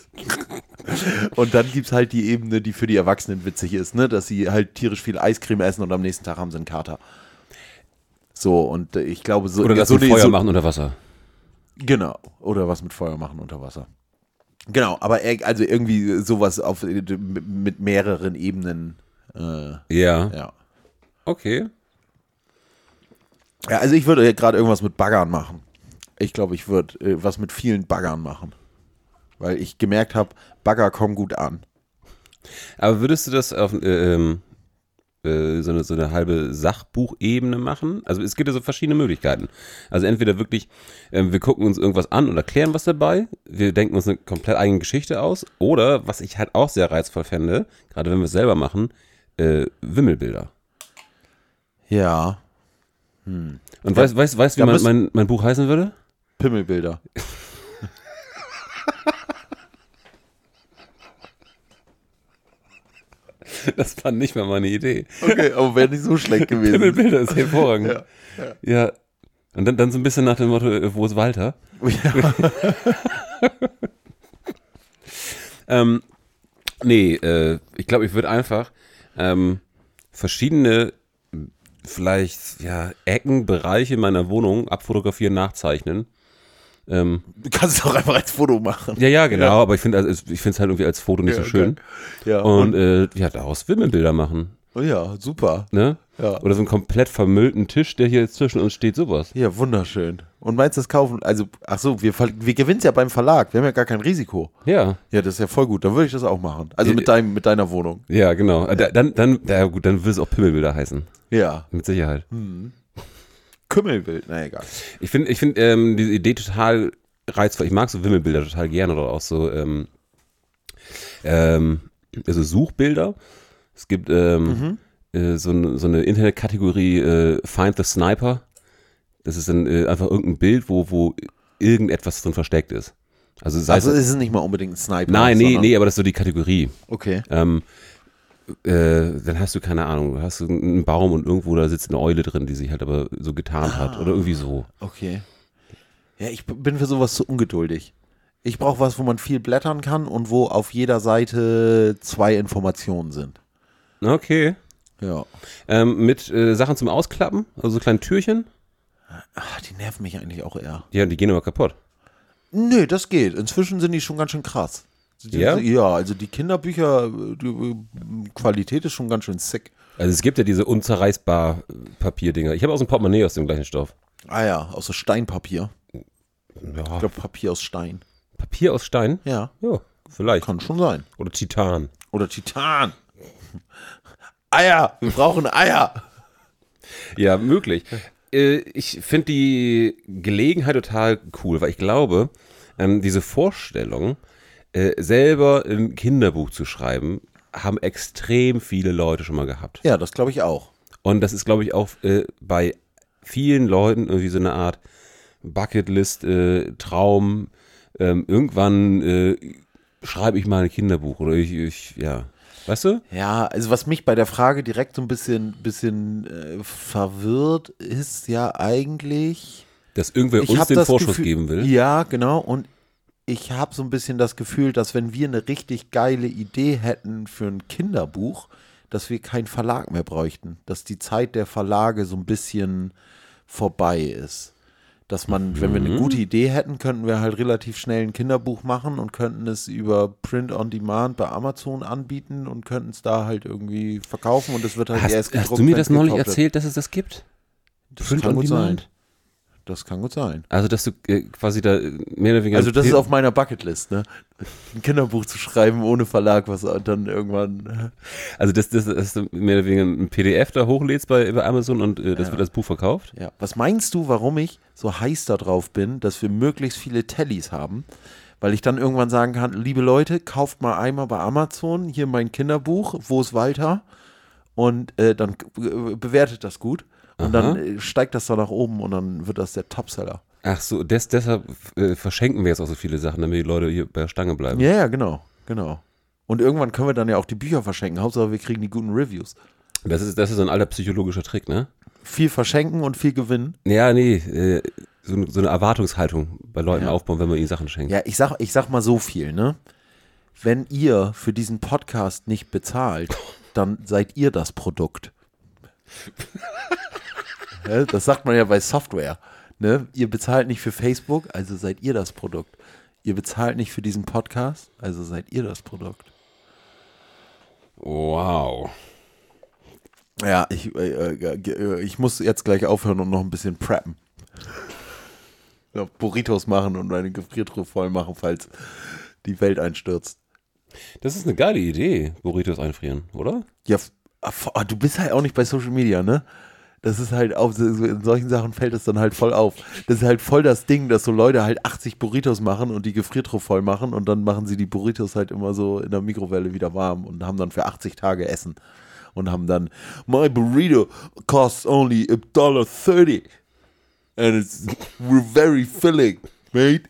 halt die Ebene, die für die Erwachsenen witzig ist, ne? Dass sie halt tierisch viel Eiscreme essen und am nächsten Tag haben sie einen Kater. So, und ich glaube, so. Oder das so mit Feuer machen unter Wasser. Genau. Oder was mit Feuer machen unter Wasser. Genau, aber also irgendwie sowas mit mehreren Ebenen. Ja. Okay. Ja, also ich würde gerade irgendwas mit Baggern machen. Ich glaube, ich würde was mit vielen Baggern machen. Weil ich gemerkt habe, Bagger kommen gut an. Aber würdest du das auf so eine halbe Sachbuchebene machen? Also es gibt ja so verschiedene Möglichkeiten. Also entweder wirklich, wir gucken uns irgendwas an und erklären was dabei, wir denken uns eine komplett eigene Geschichte aus, oder, was ich halt auch sehr reizvoll fände, gerade wenn wir es selber machen, Wimmelbilder. Ja. Und weißt du, wie mein Buch heißen würde? Pimmelbilder. Das war nicht mal meine Idee. Okay, aber wäre nicht so schlecht gewesen. Pimmelbilder ist hervorragend. Ja. Und dann so ein bisschen nach dem Motto, wo ist Walter? Ja. Ich glaube, ich würde einfach verschiedene vielleicht Ecken, Bereiche meiner Wohnung abfotografieren, nachzeichnen. Du kannst es auch einfach als Foto machen. Ja, genau, aber ich finde es halt irgendwie als Foto nicht so schön. Okay. Ja, und daraus Wimmelbilder machen. Oh ja, super. Ne? Ja. Oder so einen komplett vermüllten Tisch, der hier jetzt zwischen uns steht, sowas. Ja, wunderschön. Und meinst du das kaufen? Also, wir gewinnen es ja beim Verlag. Wir haben ja gar kein Risiko. Ja. Ja, das ist ja voll gut. Dann würde ich das auch machen. Also mit deiner Wohnung. Ja, genau. Dann würde es auch Pimmelbilder heißen. Ja. Mit Sicherheit. Kümmelbild, na egal. Ich finde diese Idee total reizvoll. Ich mag so Wimmelbilder total gerne oder auch so also Suchbilder. Es gibt so eine Internetkategorie Find the Sniper. Das ist dann einfach irgendein Bild, wo irgendetwas drin versteckt ist. Also ist es nicht mal unbedingt ein Sniper. Nein, nee, aber das ist so die Kategorie. Okay. Dann hast du, keine Ahnung, hast du einen Baum und irgendwo da sitzt eine Eule drin, die sich halt aber so getarnt hat oder irgendwie so. Okay. Ja, ich bin für sowas zu ungeduldig. Ich brauche was, wo man viel blättern kann und wo auf jeder Seite 2 Informationen sind. Okay. Ja. Mit Sachen zum Ausklappen, also so kleinen Türchen. Ach, die nerven mich eigentlich auch eher. Ja, die gehen aber kaputt. Nö, das geht. Inzwischen sind die schon ganz schön krass. Ja? Ja, also die Kinderbücher, die Qualität ist schon ganz schön sick. Also es gibt ja diese unzerreißbar Papierdinger. Ich habe auch so ein Portemonnaie aus dem gleichen Stoff. Ah ja, aus so Steinpapier. Ja. Ich glaube Papier aus Stein. Papier aus Stein? Ja. Ja, vielleicht. Kann schon sein. Oder Titan. Oder Titan. Eier, wir brauchen Eier. Ja, möglich. Ich finde die Gelegenheit total cool, weil ich glaube, diese Vorstellung, selber ein Kinderbuch zu schreiben, haben extrem viele Leute schon mal gehabt. Ja, das glaube ich auch. Und das ist, glaube ich, auch bei vielen Leuten irgendwie so eine Art Bucketlist, Traum. Irgendwann schreibe ich mal ein Kinderbuch oder ja. Weißt du? Ja, also was mich bei der Frage direkt so ein bisschen verwirrt, ist ja eigentlich, Dass irgendwer ich uns hab den das Vorschuss Gefühl, geben will. Ja, genau. Und ich habe so ein bisschen das Gefühl, dass wenn wir eine richtig geile Idee hätten für ein Kinderbuch, dass wir keinen Verlag mehr bräuchten. Dass die Zeit der Verlage so ein bisschen vorbei ist. Dass man, wenn wir eine gute Idee hätten, könnten wir halt relativ schnell ein Kinderbuch machen und könnten es über Print on Demand bei Amazon anbieten und könnten es da halt irgendwie verkaufen und es wird halt erst gedruckt. Hast du mir wenn das es neulich gekauft wird. erzählt, dass es das gibt? Das Print kann on gut sein. Demand? Das kann gut sein. Also, dass du quasi da mehr oder weniger. Also das ist auf meiner Bucketlist, ne? Ein Kinderbuch zu schreiben ohne Verlag, was dann irgendwann. Also, dass du mehr oder weniger ein PDF da hochlädst bei Amazon und das wird als Buch verkauft? Ja. Was meinst du, warum ich so heiß da drauf bin, dass wir möglichst viele Tellies haben? Weil ich dann irgendwann sagen kann, liebe Leute, kauft mal einmal bei Amazon hier mein Kinderbuch, Wo ist Walter? Und dann bewertet das gut. Und dann steigt das da nach oben und dann wird das der Topseller. Ach so, deshalb verschenken wir jetzt auch so viele Sachen, damit die Leute hier bei der Stange bleiben. Ja, genau. Und irgendwann können wir dann ja auch die Bücher verschenken. Hauptsache, wir kriegen die guten Reviews. Das ist ein alter psychologischer Trick, ne? Viel verschenken und viel gewinnen. Ja, nee, so eine Erwartungshaltung bei Leuten aufbauen, wenn man ihnen Sachen schenkt. Ja, ich sag mal so viel, ne? Wenn ihr für diesen Podcast nicht bezahlt, dann seid ihr das Produkt. Ja, das sagt man ja bei Software. Ne? Ihr bezahlt nicht für Facebook, also seid ihr das Produkt. Ihr bezahlt nicht für diesen Podcast, also seid ihr das Produkt. Wow. Ja, ich muss jetzt gleich aufhören und noch ein bisschen preppen. Ja, Burritos machen und eine Gefriertruhe voll machen, falls die Welt einstürzt. Das ist eine geile Idee, Burritos einfrieren, oder? Ja, du bist halt auch nicht bei Social Media, ne? Das ist halt auch, in solchen Sachen fällt es dann halt voll auf. Das ist halt voll das Ding, dass so Leute halt 80 Burritos machen und die Gefriertruhe voll machen und dann machen sie die Burritos halt immer so in der Mikrowelle wieder warm und haben dann für 80 Tage Essen. Und haben dann, my burrito costs only $1.30 and it's very filling, mate.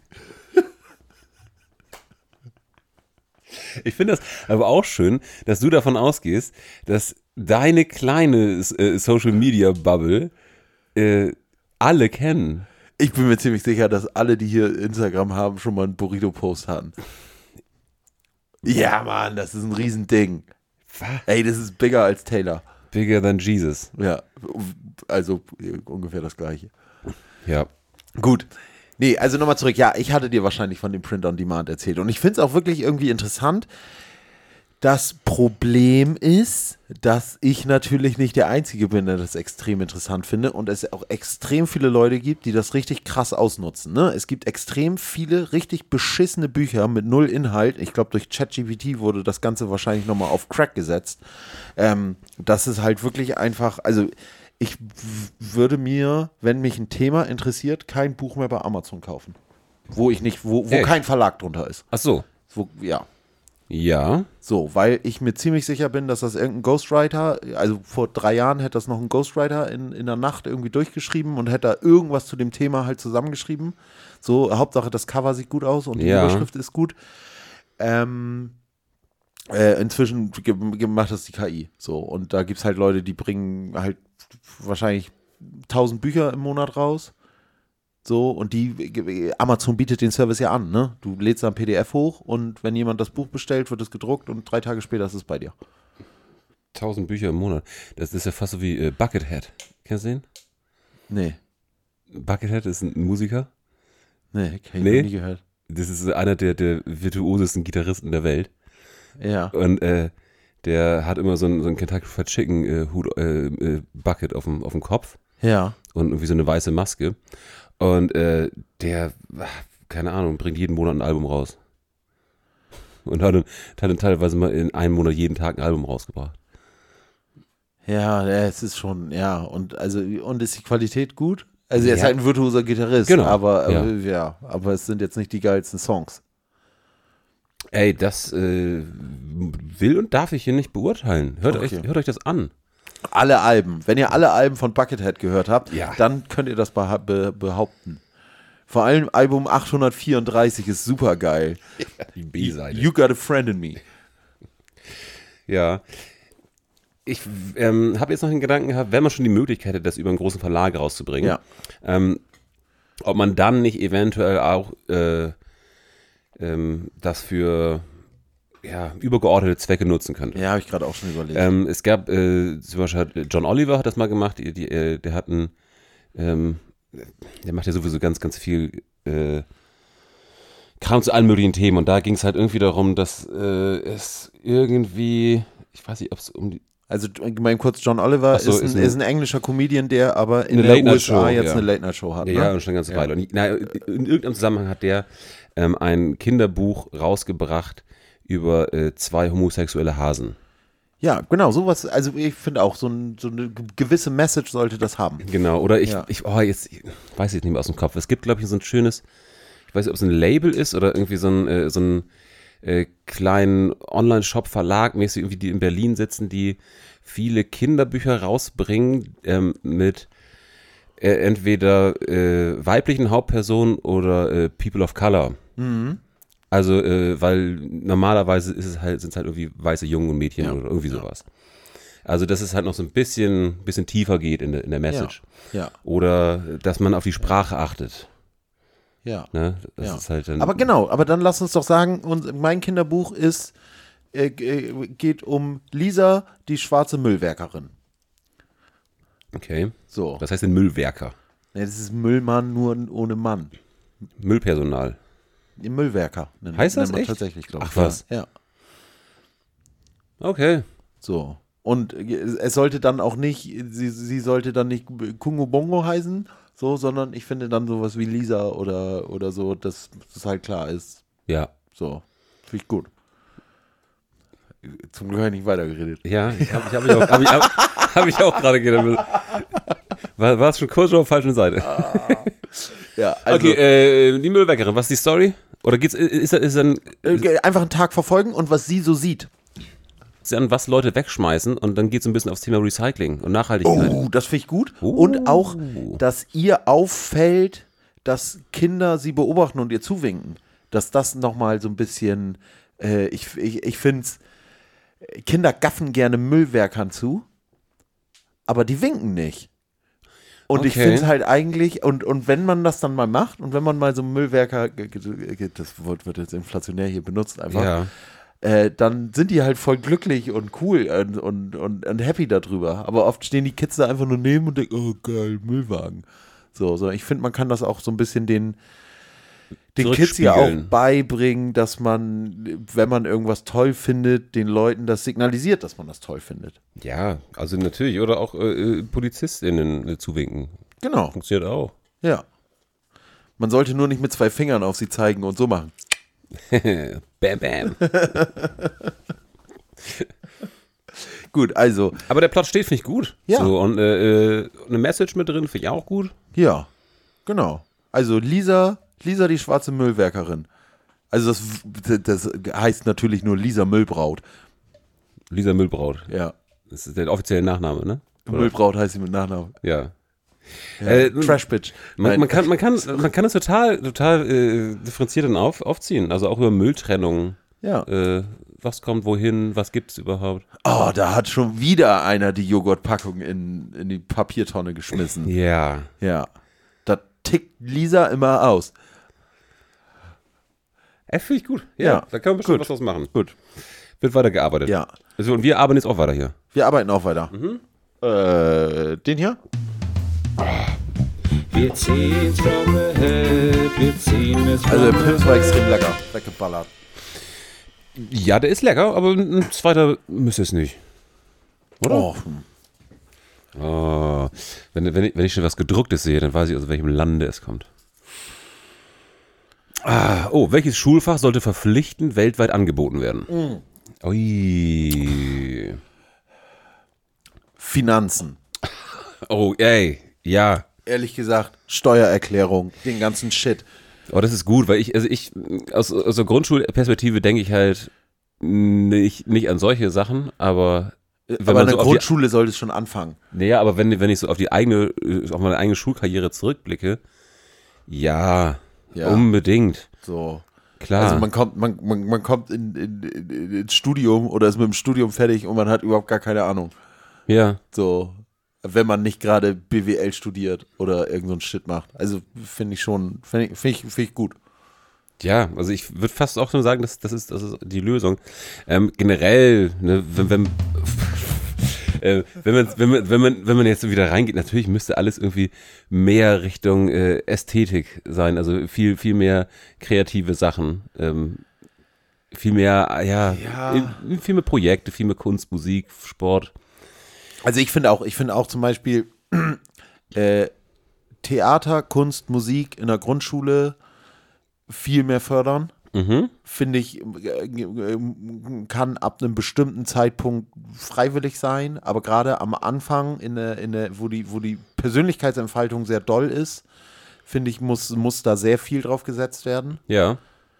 Ich finde das aber auch schön, dass du davon ausgehst, dass deine kleine Social-Media-Bubble alle kennen. Ich bin mir ziemlich sicher, dass alle, die hier Instagram haben, schon mal einen Burrito-Post hatten. Ja, Mann, das ist ein Riesending. Was? Ey, das ist bigger als Taylor. Bigger than Jesus. Ja, also ungefähr das Gleiche. Ja. Gut. Nee, also nochmal zurück. Ja, ich hatte dir wahrscheinlich von dem Print on Demand erzählt. Und ich finde es auch wirklich irgendwie interessant. Das Problem ist, dass ich natürlich nicht der Einzige bin, der das extrem interessant finde und es auch extrem viele Leute gibt, die das richtig krass ausnutzen. Ne? Es gibt extrem viele richtig beschissene Bücher mit null Inhalt. Ich glaube, durch ChatGPT wurde das Ganze wahrscheinlich nochmal auf Crack gesetzt. Das ist halt wirklich einfach, also ich würde mir, wenn mich ein Thema interessiert, kein Buch mehr bei Amazon kaufen. Wo kein Verlag drunter ist. Ach so. Ja. Ja. So, weil ich mir ziemlich sicher bin, dass das irgendein Ghostwriter, also vor 3 Jahren hätte das noch ein Ghostwriter in der Nacht irgendwie durchgeschrieben und hätte da irgendwas zu dem Thema halt zusammengeschrieben. So, Hauptsache das Cover sieht gut aus und die Überschrift ist gut. Inzwischen macht das die KI. So, und da gibt es halt Leute, die bringen halt wahrscheinlich 1000 Bücher im Monat raus. So, und Amazon bietet den Service ja an, ne? Du lädst da ein PDF hoch und wenn jemand das Buch bestellt, wird es gedruckt und 3 Tage später ist es bei dir. 1000 Bücher im Monat. Das ist ja fast so wie Buckethead. Kennst du den? Nee. Buckethead ist ein Musiker. Nee, hab ich noch nie gehört. Das ist einer der virtuosesten Gitarristen der Welt. Ja. Und der hat immer so ein Kentucky Fried Chicken Bucket auf dem Kopf. Ja. Und irgendwie so eine weiße Maske. Und der, keine Ahnung, bringt jeden Monat ein Album raus. Und hat dann teilweise mal in einem Monat jeden Tag ein Album rausgebracht. Ja, es ist schon, ja. Und ist die Qualität gut? Also er ist halt ein virtuoser Gitarrist, genau. aber es sind jetzt nicht die geilsten Songs. Ey, das will und darf ich hier nicht beurteilen. Hört euch das an. Alle Alben. Wenn ihr alle Alben von Buckethead gehört habt, Ja. dann könnt ihr das behaupten. Vor allem Album 834 ist super geil. Die B-Seite. You Got a Friend in Me. Ja. Ich habe jetzt noch den Gedanken gehabt, wenn man schon die Möglichkeit hätte, das über einen großen Verlag rauszubringen, Ja. ob man dann nicht eventuell auch das für übergeordnete Zwecke nutzen könnte. Ja, habe ich gerade auch schon überlegt. Es gab, zum Beispiel John Oliver hat das mal gemacht, der hat der macht ja sowieso ganz, ganz viel Kram zu allen möglichen Themen und da ging es halt irgendwie darum, dass es irgendwie, ich weiß nicht, ob es um die Also mal kurz, John Oliver so, ist ein englischer Comedian, der aber in Eine der Late-Night-Show, USA jetzt ja. eine Late-Night-Show hat. Ja, Ne? und schon eine ganze Weile. Und in irgendeinem Zusammenhang hat der ein Kinderbuch rausgebracht über zwei homosexuelle Hasen. Ja, genau, sowas, also ich finde auch, so eine gewisse Message sollte das haben. Genau, oder ich Ja. weiß ich nicht mehr aus dem Kopf. Es gibt, glaube ich, so ein schönes, ich weiß nicht, ob es ein Label ist oder irgendwie so ein kleinen Online-Shop-Verlag mäßig, irgendwie, die in Berlin sitzen, die viele Kinderbücher rausbringen mit entweder weiblichen Hauptpersonen oder People of Color. Mhm. Also, weil normalerweise sind es halt irgendwie weiße Jungen und Mädchen oder irgendwie sowas. Also, dass es halt noch so ein bisschen tiefer geht in der Message. Ja. Oder, dass man auf die Sprache achtet. Ja. Ne? Das Ja. ist halt dann, Aber genau, aber dann lass uns doch sagen, mein Kinderbuch ist, geht um Lisa, die schwarze Müllwerkerin. Okay. So. Was heißt denn Müllwerker? Ja, das ist Müllmann nur ohne Mann. Müllpersonal. Die Müllwerker. Heißt das nennt man echt? tatsächlich, glaube ich. Ach, was? Ja. Okay. So. Und es sollte dann auch nicht, sie sollte dann nicht Kungo Bongo heißen, so, sondern ich finde dann sowas wie Lisa oder so, dass das halt klar ist. Ja. So. Finde ich gut. Zum Glück habe ich nicht weitergeredet. Ja, hab ich auch gerade gedacht. War es schon kurz auf der falschen Seite? Ja, also Okay, die Müllwerkerin, was ist die Story? Oder ist dann einfach einen Tag verfolgen und was sie so sieht. an was Leute wegschmeißen und dann geht es ein bisschen aufs Thema Recycling und Nachhaltigkeit. Oh, das finde ich gut. Und auch, dass ihr auffällt, dass Kinder sie beobachten und ihr zuwinken. Dass das nochmal so ein bisschen, ich finde es, Kinder gaffen gerne Müllwerkern zu, aber die winken nicht. Und ich Okay. finde es halt eigentlich, und wenn man das dann mal macht und wenn man mal so einen Müllwerker, das Wort wird jetzt inflationär hier benutzt einfach, Ja. dann sind die halt voll glücklich und cool und happy darüber. Aber oft stehen die Kids da einfach nur neben und denken, oh geil, Müllwagen. So, ich finde, man kann das auch so ein bisschen den Kids ja auch Zurückspiegeln. beibringen, dass man, wenn man irgendwas toll findet, den Leuten das signalisiert, dass man das toll findet. Ja, also natürlich. Oder auch PolizistInnen zuwinken. Genau, Funktioniert auch. ja. Man sollte nur nicht mit 2 Fingern auf sie zeigen und so machen. Bam, bam. Gut, also, Aber der Plot steht, finde ich gut. Ja. So, und eine Message mit drin, finde ich auch gut. ja, genau. Also Lisa, die schwarze Müllwerkerin. Also das heißt natürlich nur Lisa Müllbraut. Lisa Müllbraut. Ja. Das ist der offizielle Nachname, ne? Oder? Müllbraut heißt sie mit Nachnamen. Ja. Trash Bitch. Man kann es total differenziert dann aufziehen. Also auch über Mülltrennung. Ja. Was kommt wohin, was gibt's überhaupt? Oh, da hat schon wieder einer die Joghurtpackung in die Papiertonne geschmissen. Ja. Ja. Da tickt Lisa immer aus. Finde ich gut. Ja. Da kann man bestimmt Gut. was draus machen. Gut. Wird weitergearbeitet. Ja. Also, und wir arbeiten jetzt auch weiter hier. Wir arbeiten auch weiter. Den hier? Wir ziehen's from the head, wir ziehen es Also der from Pilz war extrem lecker. Weggeballert. Ja, der ist lecker, aber ein zweiter müsste es nicht. Oder? Oh, Oh, wenn ich schon was Gedrucktes sehe, dann weiß ich, aus welchem Lande es kommt. Welches Schulfach sollte verpflichtend weltweit angeboten werden? Ui. Finanzen. Oh, ey, ja. Ehrlich gesagt, Steuererklärung, den ganzen Shit. Oh, das ist gut, weil ich aus der Grundschulperspektive denke ich halt, nicht an solche Sachen, aber Aber in der Grundschule sollte es schon anfangen. Naja, aber wenn ich so auf meine eigene Schulkarriere zurückblicke, ja. Unbedingt. So. Klar. Also man kommt ins Studium oder ist mit dem Studium fertig und man hat überhaupt gar keine Ahnung. Ja. So, wenn man nicht gerade BWL studiert oder irgend so ein Shit macht. Also finde ich gut. Ja, also ich würde fast auch schon sagen, das ist die Lösung. Generell, ne, wenn man jetzt wieder reingeht, natürlich müsste alles irgendwie mehr Richtung Ästhetik sein, also viel mehr kreative Sachen, viel mehr Projekte, viel mehr Kunst, Musik, Sport. Also ich finde auch zum Beispiel Theater, Kunst, Musik in der Grundschule viel mehr fördern. Finde ich, kann ab einem bestimmten Zeitpunkt freiwillig sein, aber gerade am Anfang, wo die Persönlichkeitsentfaltung sehr doll ist, finde ich, muss da sehr viel drauf gesetzt werden. Ja.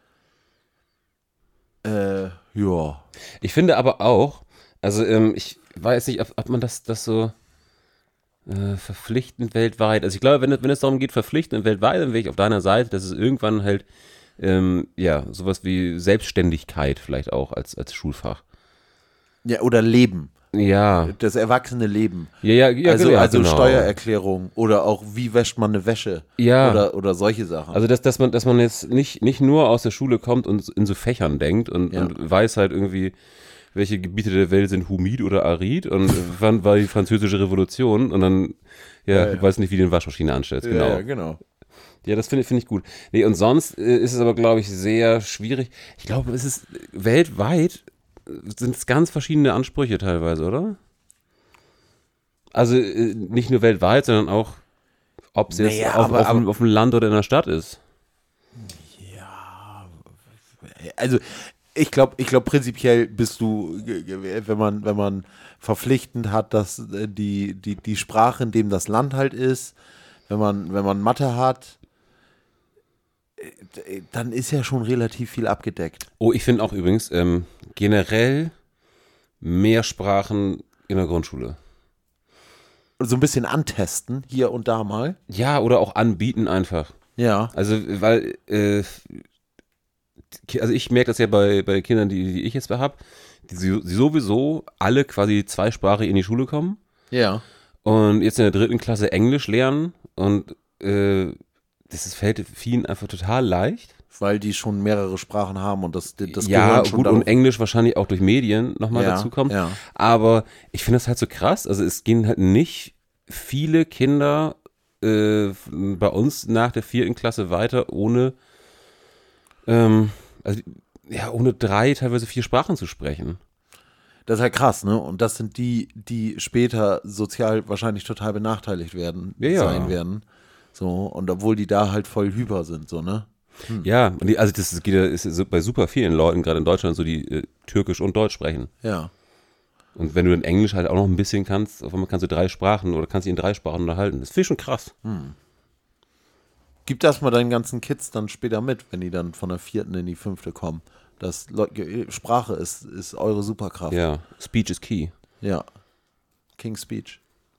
Ja. Ich finde aber auch, also ich weiß nicht, ob man das so verpflichtend weltweit, also ich glaube, wenn es darum geht, verpflichtend weltweit, dann wäre ich auf deiner Seite, dass es irgendwann halt sowas wie Selbstständigkeit vielleicht auch als Schulfach. Ja, oder Leben. Ja. Das erwachsene Leben. Ja, also genau. Steuererklärung oder auch wie wäscht man eine Wäsche. Ja. Oder solche Sachen. Also dass man jetzt nicht nur aus der Schule kommt und in so Fächern denkt und weiß halt irgendwie, welche Gebiete der Welt sind humid oder arid und wann war die Französische Revolution und dann weiß nicht, wie du eine Waschmaschine anstellst. Genau. Ja, genau. Ja, das finde ich gut. Nee, und sonst ist es aber, glaube ich, sehr schwierig. Ich glaube, es ist weltweit sind es ganz verschiedene Ansprüche teilweise, oder? Also nicht nur weltweit, sondern auch, ob es jetzt auf dem Land oder in der Stadt ist. Ja, also ich glaube prinzipiell bist du, wenn man verpflichtend hat, dass die Sprache, in dem das Land halt ist, wenn man Mathe hat, dann ist ja schon relativ viel abgedeckt. Oh, ich finde auch übrigens generell mehr Sprachen in der Grundschule. So ein bisschen antesten, hier und da mal. Ja, oder auch anbieten einfach. Ja. Also, weil, also ich merke das ja bei Kindern, die ich jetzt habe, die sowieso alle quasi zweisprachig in die Schule kommen. Ja. Und jetzt in der 3. Klasse Englisch lernen und das fällt vielen einfach total leicht. Weil die schon mehrere Sprachen haben und das ja, Gehirn schon gut, und Englisch wahrscheinlich auch durch Medien nochmal dazu kommt. Ja. Aber ich finde das halt so krass. Also es gehen halt nicht viele Kinder bei uns nach der 4. Klasse weiter ohne ohne 3, teilweise 4 Sprachen zu sprechen. Das ist halt krass, ne? Und das sind die später sozial wahrscheinlich total benachteiligt sein werden. So, und obwohl die da halt voll hyper sind, so, ne? Ja, also das ist bei super vielen Leuten, gerade in Deutschland, so die Türkisch und Deutsch sprechen. Ja. Und wenn du dann Englisch halt auch noch ein bisschen kannst, auf einmal kannst du 3 Sprachen oder kannst dich in 3 Sprachen unterhalten. Das finde ich schon krass. Gib das mal deinen ganzen Kids dann später mit, wenn die dann von der 4. in die 5. kommen. Sprache ist eure Superkraft. Ja, Speech is key. Ja. King's Speech.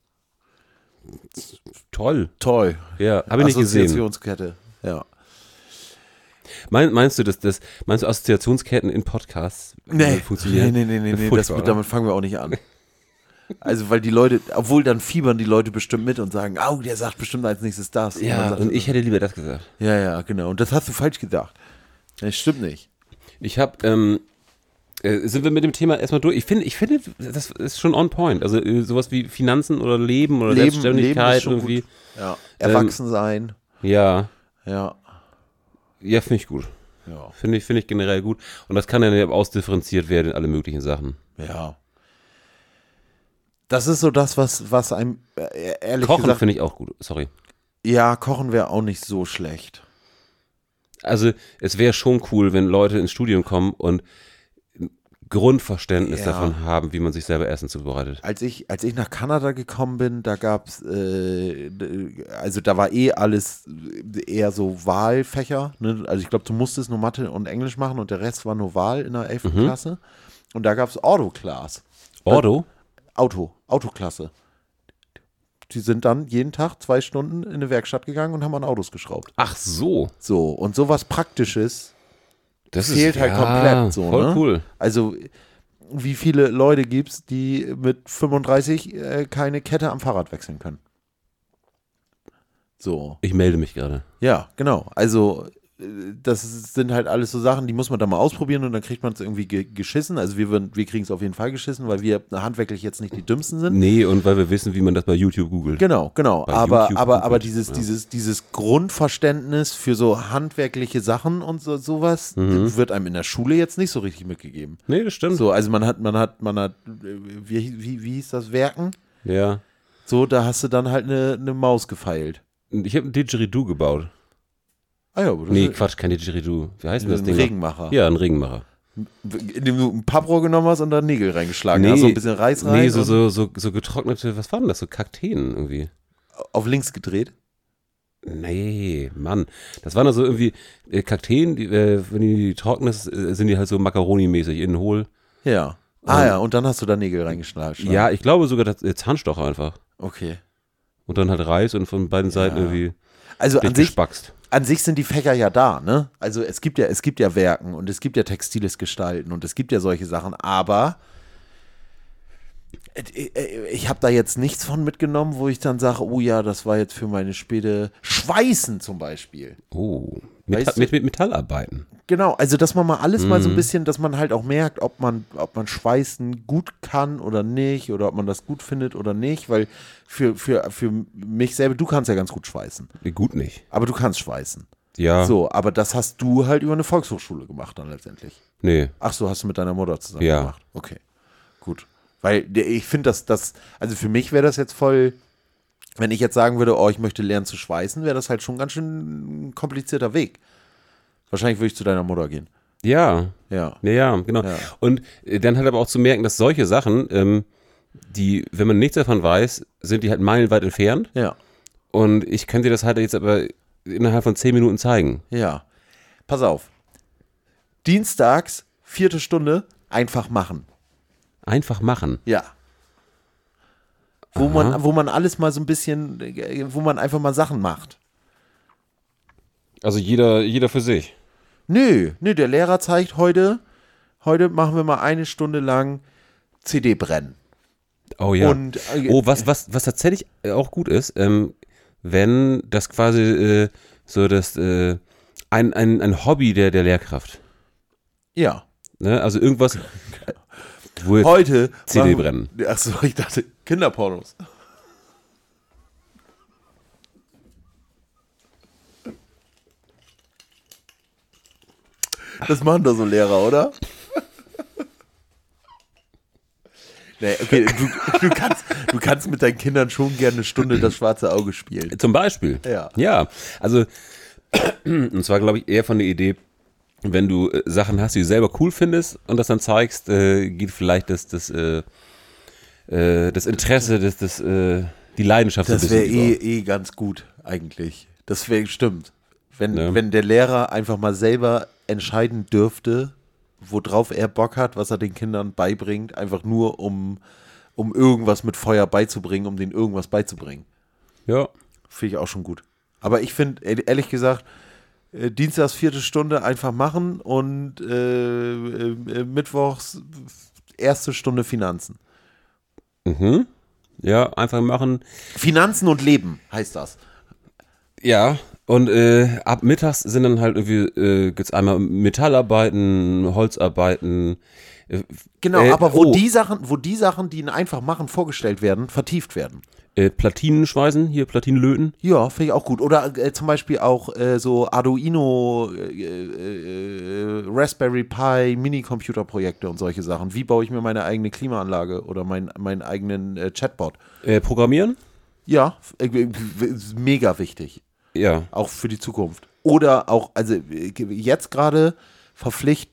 Toll. Toll. Ja, habe ich nicht gesehen. Assoziationskette, ja. Meinst du Assoziationsketten in Podcasts funktionieren? Nee, damit fangen wir auch nicht an. Also, weil die Leute, obwohl dann fiebern die Leute bestimmt mit und sagen, der sagt bestimmt als nächstes das. Ja, und ich hätte lieber das gesagt. Ja, genau. Und das hast du falsch gedacht. Das stimmt nicht. Ich habe, sind wir mit dem Thema erstmal durch? Ich finde, das ist schon on point. Also sowas wie Finanzen oder Leben oder Selbstständigkeit Leben irgendwie. Gut. Ja. Erwachsen sein. Ja. Ja. Ja, finde ich gut. Ja. Finde ich generell gut. Und das kann dann ja ausdifferenziert werden in alle möglichen Sachen. Ja. Das ist so das, was einem ehrlich Kochen gesagt... finde ich auch gut, sorry. Ja, Kochen wäre auch nicht so schlecht. Also es wäre schon cool, wenn Leute ins Studium kommen und Grundverständnis Ja. davon haben, wie man sich selber Essen zubereitet. Als ich nach Kanada gekommen bin, da gab's, also da war alles eher so Wahlfächer. Ne? Also ich glaube, du musstest nur Mathe und Englisch machen und der Rest war nur Wahl in der 11. Klasse. Und da gab's Auto-Class. Ordo? Autoklasse. Die sind dann jeden Tag 2 Stunden in eine Werkstatt gegangen und haben an Autos geschraubt. Ach so. So, und sowas Praktisches Das fehlt halt komplett so. Voll Ne? cool. Also, wie viele Leute gibt's, die mit 35 keine Kette am Fahrrad wechseln können? So. Ich melde mich gerade. Ja, genau. Also, das sind halt alles so Sachen, die muss man dann mal ausprobieren und dann kriegt man es irgendwie geschissen. Also, wir kriegen es auf jeden Fall geschissen, weil wir handwerklich jetzt nicht die Dümmsten sind. Nee, und weil wir wissen, wie man das bei YouTube googelt. Genau. Bei Aber YouTube dieses Grundverständnis für so handwerkliche Sachen und sowas wird einem in der Schule jetzt nicht so richtig mitgegeben. Nee, das stimmt. So, also man hat, wie hieß das, Werken? Ja. So, da hast du dann halt eine Maus gefeilt. Ich habe ein Didgeridoo gebaut. Ah ja, aber das Nee, ist Quatsch, kein Didgeridoo. Wie heißt denn das ein Ding? Regenmacher. Ja, ein Regenmacher. Indem du ein Papprohr genommen hast und da Nägel reingeschlagen hast, so ein bisschen Reis rein. Nee, und so getrocknete, was waren das? So Kakteen irgendwie. auf links gedreht. Nee, Mann. Das waren also irgendwie Kakteen, die, wenn die trocknen, sind die halt so Macaroni-mäßig innen hohl. Ja. Ja, und dann hast du da Nägel reingeschlagen. Ja, ich glaube sogar das Zahnstocher einfach. Okay. Und dann halt Reis und von beiden Seiten irgendwie Also dick gespackst. an sich sind die Fächer ja da, ne? Also es gibt ja Werken und es gibt ja textiles Gestalten und es gibt ja solche Sachen, aber ich habe da jetzt nichts von mitgenommen, wo ich dann sage, oh ja, das war jetzt für meine späte Schweißen zum Beispiel. Oh, Weißt du- mit Metallarbeiten. Genau, also dass man mal alles mal so ein bisschen, dass man halt auch merkt, ob man Schweißen gut kann oder nicht oder ob man das gut findet oder nicht, weil für mich selber, du kannst ja ganz gut schweißen, Nee, gut nicht. aber du kannst schweißen. Ja, So, aber das hast du halt über eine Volkshochschule gemacht dann letztendlich. nee. Ach so, hast du mit deiner Mutter zusammen Ja. gemacht. Okay, gut. Weil ich finde, also für mich wäre das jetzt voll, wenn ich jetzt sagen würde, oh, ich möchte lernen zu schweißen, wäre das halt schon ganz schön ein komplizierter Weg. Wahrscheinlich würde ich zu deiner Mutter gehen. Ja, Ja. ja, genau. Ja. Und dann halt aber auch zu merken, dass solche Sachen, die, wenn man nichts davon weiß, sind die halt meilenweit entfernt. Ja. Und ich kann dir das halt jetzt aber innerhalb von 10 Minuten zeigen. Ja. Pass auf. Dienstags, 4. Stunde, einfach machen. Einfach machen. Ja. Wo man alles mal so ein bisschen, wo man einfach mal Sachen macht. Also jeder für sich. Nö, der Lehrer zeigt heute machen wir mal 1 Stunde lang CD brennen. Oh ja. Und, was tatsächlich auch gut ist, wenn das quasi so das ein Hobby der Lehrkraft. Ja. Ne? Also irgendwas, wo jetzt Heute CD machen- brennen. Achso, ich dachte Kinderpornos. Das machen doch so Lehrer, oder? Nee, okay, du kannst mit deinen Kindern schon gerne 1 Stunde das schwarze Auge spielen. Zum Beispiel. Ja. Ja, also und zwar glaube ich eher von der Idee, wenn du Sachen hast, die du selber cool findest und das dann zeigst, geht vielleicht das Interesse, die Leidenschaft so ein Das bisschen wäre über. ganz gut, eigentlich. Das wäre stimmt. Wenn, Ja. wenn der Lehrer einfach mal selber entscheiden dürfte, worauf er Bock hat, was er den Kindern beibringt, einfach nur um irgendwas mit Feuer beizubringen, um denen irgendwas beizubringen. Ja. Finde ich auch schon gut. Aber ich finde, ehrlich gesagt, Dienstags 4. Stunde einfach machen und Mittwochs 1. Stunde Finanzen. Mhm. Ja, einfach machen. Finanzen und Leben heißt das. Ja, und ab mittags sind dann halt irgendwie, gibt's einmal Metallarbeiten, Holzarbeiten. Genau, aber wo oh. die Sachen, die ihn einfach machen, vorgestellt werden, vertieft werden. Platinen schweißen, hier Platinen löten. Ja, finde ich auch gut. Oder zum Beispiel auch so Arduino, Raspberry Pi, Minicomputer-Projekte und solche Sachen. Wie baue ich mir meine eigene Klimaanlage oder meinen eigenen Chatbot? Programmieren? Ja, mega wichtig. Ja. Auch für die Zukunft. Oder auch, also jetzt gerade verpflichtend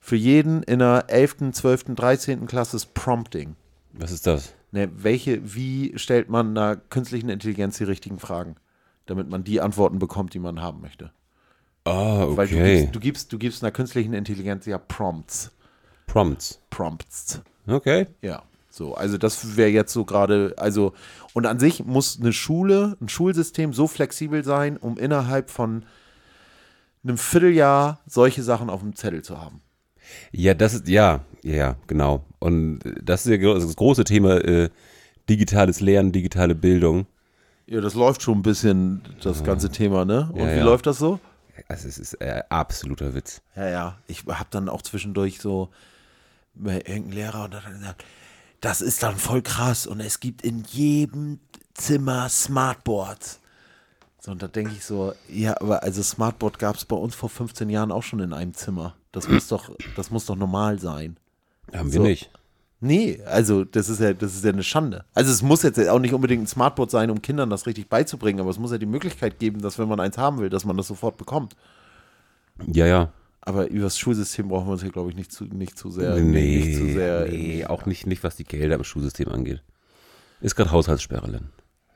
Für jeden in der 11., 12., 13. Klasse ist Prompting. Was ist das? Ne, wie stellt man einer künstlichen Intelligenz die richtigen Fragen, damit man die Antworten bekommt, die man haben möchte. Ah, okay. Weil du gibst einer künstlichen Intelligenz ja Prompts. Prompts. Okay. Ja, so, also das wäre jetzt so gerade, also, und an sich muss ein Schulsystem so flexibel sein, um innerhalb von einem Vierteljahr solche Sachen auf dem Zettel zu haben. Ja, genau. Und das ist ja das große Thema, digitales Lernen, digitale Bildung. Ja, das läuft schon ein bisschen, das ganze Thema, ne? Und Ja, wie ja. läuft das so? Also es ist absoluter Witz. Ja. Ich habe dann auch zwischendurch so irgendeinen Lehrer und dann hat er gesagt, das ist dann voll krass und es gibt in jedem Zimmer Smartboards. So, und da denke ich so, ja, aber also Smartboard gab es bei uns vor 15 Jahren auch schon in einem Zimmer. Das muss doch normal sein. Haben wir So. nicht. Nee, also das ist ja eine Schande. Also es muss jetzt auch nicht unbedingt ein Smartboard sein, um Kindern das richtig beizubringen, aber es muss ja die Möglichkeit geben, dass wenn man eins haben will, dass man das sofort bekommt. Ja. Aber über das Schulsystem brauchen wir uns hier, glaube ich, nicht zu sehr. Nee, auch nicht, was die Gelder im Schulsystem angeht. Ist gerade Haushaltssperre, Len.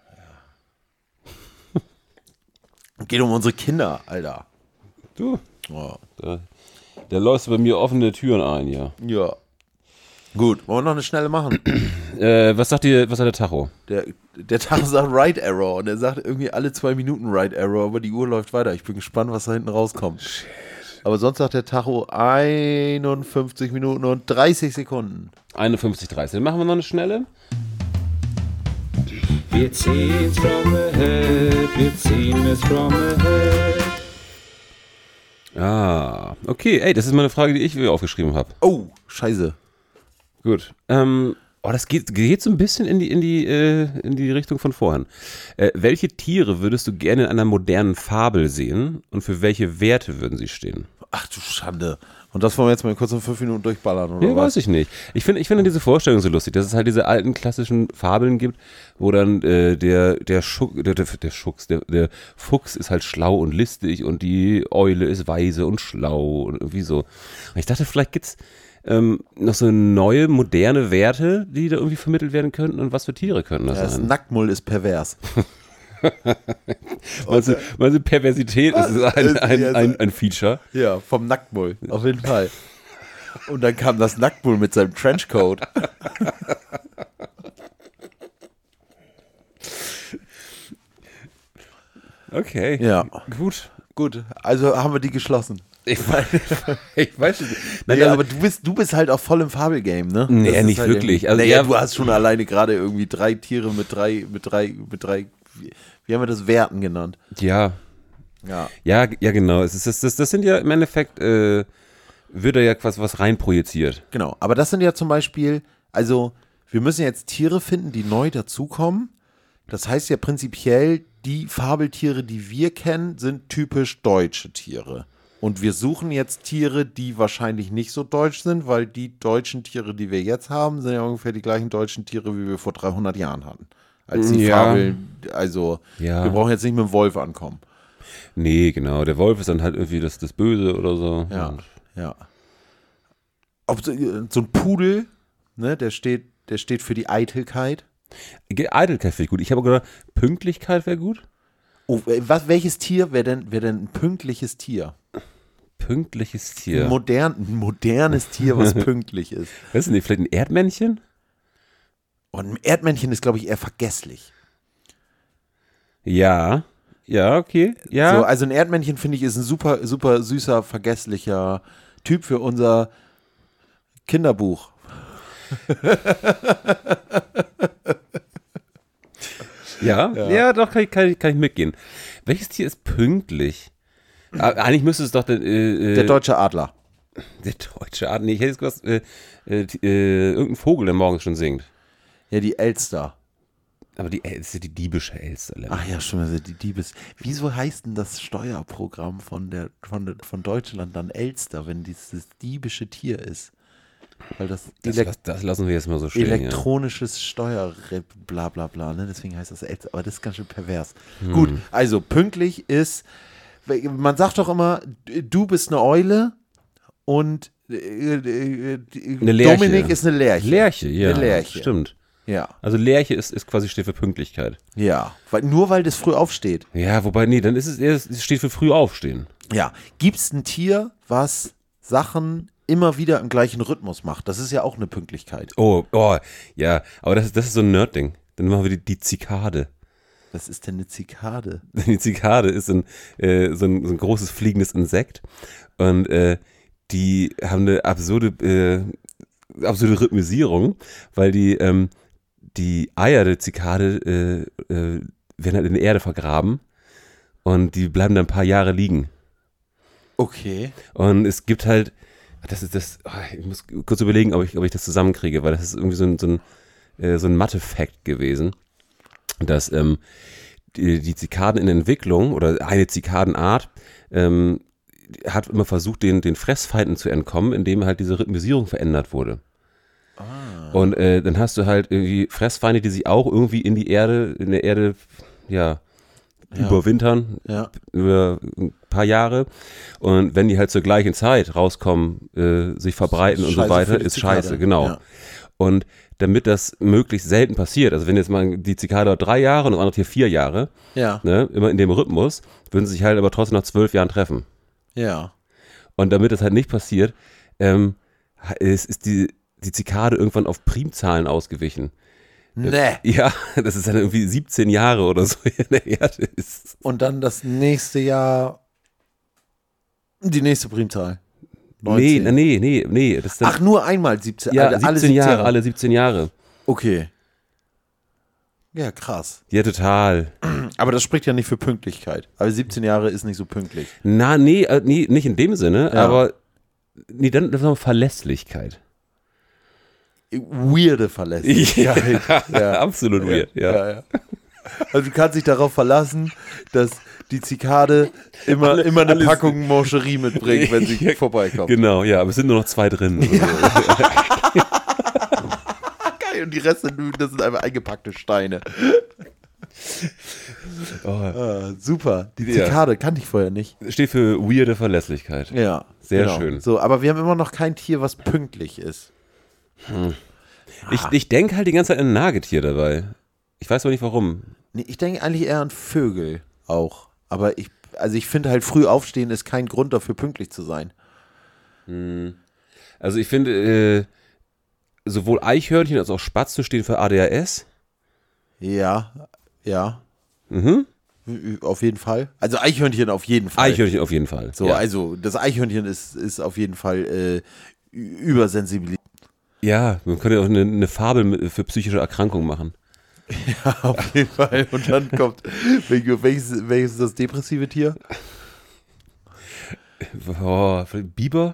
Geht um unsere Kinder, Alter. Du, Oh. da läufst du bei mir offene Türen ein, ja. Ja. Gut, wollen wir noch eine schnelle machen? Was sagt der Tacho? Der Tag sagt Right Error und er sagt irgendwie alle 2 Minuten Right Error, aber die Uhr läuft weiter. Ich bin gespannt, was da hinten rauskommt. Shit. Aber sonst sagt der Tacho 51 Minuten und 30 Sekunden. 51,30. Dann machen wir noch eine schnelle. Wir ziehen's from the head, wir ziehen es from the head. Ah, okay. Ey, das ist mal eine Frage, die ich aufgeschrieben habe. Oh, scheiße. Gut. Das geht so ein bisschen in die Richtung von vorhin. Welche Tiere würdest du gerne in einer modernen Fabel sehen und für welche Werte würden sie stehen? Ach du Schande. Und das wollen wir jetzt mal kurz in 5 Minuten durchballern, oder Ja, was? weiß ich nicht. Ich finde diese Vorstellung so lustig, dass es halt diese alten klassischen Fabeln gibt, wo dann der Fuchs ist halt schlau und listig und die Eule ist weise und schlau und irgendwie so. Und ich dachte, vielleicht gibt's noch so neue, moderne Werte, die da irgendwie vermittelt werden könnten und was für Tiere könnten das Das sein? Nacktmull ist pervers. Meinst du, Perversität ist ein Feature? Ja, vom Nacktmull, auf jeden Fall. Und dann kam das Nacktmull mit seinem Trenchcoat. Okay. Ja. Gut. Also haben wir die geschlossen. Ich weiß nicht. Nein, Ja, also- aber du bist halt auch voll im Fabelgame, ne? Nee, Das ist nicht halt wirklich. irgendwie- Also, naja, ja, du hast schon alleine gerade irgendwie 3 Tiere mit drei, wie haben wir das, Werten genannt? Ja. Ja. Ja, genau. Das sind ja im Endeffekt, wird da ja was reinprojiziert. Genau, aber das sind ja zum Beispiel, also wir müssen jetzt Tiere finden, die neu dazukommen. Das heißt ja prinzipiell, die Fabeltiere, die wir kennen, sind typisch deutsche Tiere. Und wir suchen jetzt Tiere, die wahrscheinlich nicht so deutsch sind, weil die deutschen Tiere, die wir jetzt haben, sind ja ungefähr die gleichen deutschen Tiere, wie wir vor 300 Jahren hatten. Als die Ja. Fabeln, also Ja. wir brauchen jetzt nicht mit dem Wolf ankommen. Nee, genau. Der Wolf ist dann halt irgendwie das Böse oder so. Ja, Und ja. So ein Pudel, ne, der steht für die Eitelkeit. Eitelkeit finde ich gut. Ich habe auch gedacht, Pünktlichkeit wäre gut. Oh, welches Tier wäre denn ein pünktliches Tier? Pünktliches Tier. Ein modernes Tier, was pünktlich ist. Weißt du nicht, vielleicht ein Erdmännchen? Und ein Erdmännchen ist, glaube ich, eher vergesslich. Ja, okay. Ja. So, also ein Erdmännchen, finde ich, ist ein super, super süßer, vergesslicher Typ für unser Kinderbuch. Ja, doch, kann ich mitgehen. Welches Tier ist pünktlich? Eigentlich müsste es doch Der deutsche Adler. der deutsche Art. Nee, ich hätte jetzt gesagt, irgendein Vogel, der morgens schon singt. Ja, die Elster. Aber das ist ja die diebische Elster. Ach ja, schon mal die Diebes. Wieso heißt denn das Steuerprogramm von Deutschland dann Elster, wenn dieses diebische Tier ist? Weil das Das lassen wir jetzt mal so stehen. elektronisches Steuer bla bla bla, ne? Deswegen heißt das Elster. Aber das ist ganz schön pervers. Gut, also pünktlich ist, man sagt doch immer, du bist eine Eule und Eine Lerche. Dominik ist eine Lerche. Lerche, ja. Eine Lerche. Stimmt. Ja. Also Lerche ist quasi steht für Pünktlichkeit. Ja. Nur weil das früh aufsteht. Ja, wobei, nee, dann ist es steht für früh aufstehen. Ja. Gibt es ein Tier, was Sachen immer wieder im gleichen Rhythmus macht? Das ist ja auch eine Pünktlichkeit. Oh, ja, aber das ist so ein Nerd-Ding. Dann machen wir die Zikade. Was ist denn eine Zikade? Die Zikade ist so ein großes fliegendes Insekt und die haben eine absurde Rhythmisierung, weil die Eier der Zikade werden halt in der Erde vergraben und die bleiben dann ein paar Jahre liegen. Okay. Und es gibt halt, ich muss kurz überlegen, ob ich das zusammenkriege, weil das ist irgendwie so ein Mathe-Fact gewesen, dass die Zikaden in Entwicklung oder eine Zikadenart hat immer versucht, den Fressfeinden zu entkommen, indem halt diese Rhythmisierung verändert wurde. Und dann hast du halt irgendwie Fressfeinde, die sich auch irgendwie in der Erde, überwintern, über ein paar Jahre. Und wenn die halt zur gleichen Zeit rauskommen, sich verbreiten und so weiter, ist scheiße, genau. Ja. Und damit das möglichst selten passiert, also wenn jetzt mal die Zikade 3 Jahre und das andere Tier 4 Jahre, ne, immer in dem Rhythmus, würden sie sich halt aber trotzdem nach 12 Jahren treffen. Ja. Und damit das halt nicht passiert, ist die Zikade irgendwann auf Primzahlen ausgewichen. Nee. Ja, das ist dann irgendwie 17 Jahre oder so in der Erde ist. Und dann das nächste Jahr die nächste Primzahl. 19. Nee. Das ist dann, nur einmal 17. Ja, alle 17 Jahre, alle 17 Jahre. Okay. Ja, krass. Ja, total. Aber das spricht ja nicht für Pünktlichkeit. Aber 17 Jahre ist nicht so pünktlich. Nee, nicht in dem Sinne, aber dann das ist noch Verlässlichkeit. Weirde Verlässlichkeit. Ja, absolut weird, ja. Also du kannst dich darauf verlassen, dass die Zikade immer eine Packung Mancherie mitbringt, wenn sie vorbeikommt. Genau, ja, aber es sind nur noch 2 drin. Ja. Geil, und die Reste, das sind einfach eingepackte Steine. Super, die Zikade kannte ich vorher nicht. Steht für weirde Verlässlichkeit. Ja, sehr schön. So, aber wir haben immer noch kein Tier, was pünktlich ist. Ich denke halt die ganze Zeit an ein Nagetier dabei. Ich weiß aber nicht warum. Nee, ich denke eigentlich eher an Vögel auch. Aber ich finde halt, früh aufstehen ist kein Grund dafür, pünktlich zu sein. Also ich finde, sowohl Eichhörnchen als auch Spatzen stehen für ADHS. Ja. Mhm. Auf jeden Fall. Also Eichhörnchen auf jeden Fall. Eichhörnchen auf jeden Fall. So, also das Eichhörnchen ist auf jeden Fall übersensibilisiert. Ja, man könnte auch eine Fabel für psychische Erkrankungen machen. Ja, auf jeden Fall. Und dann kommt, welches ist das depressive Tier? Biber?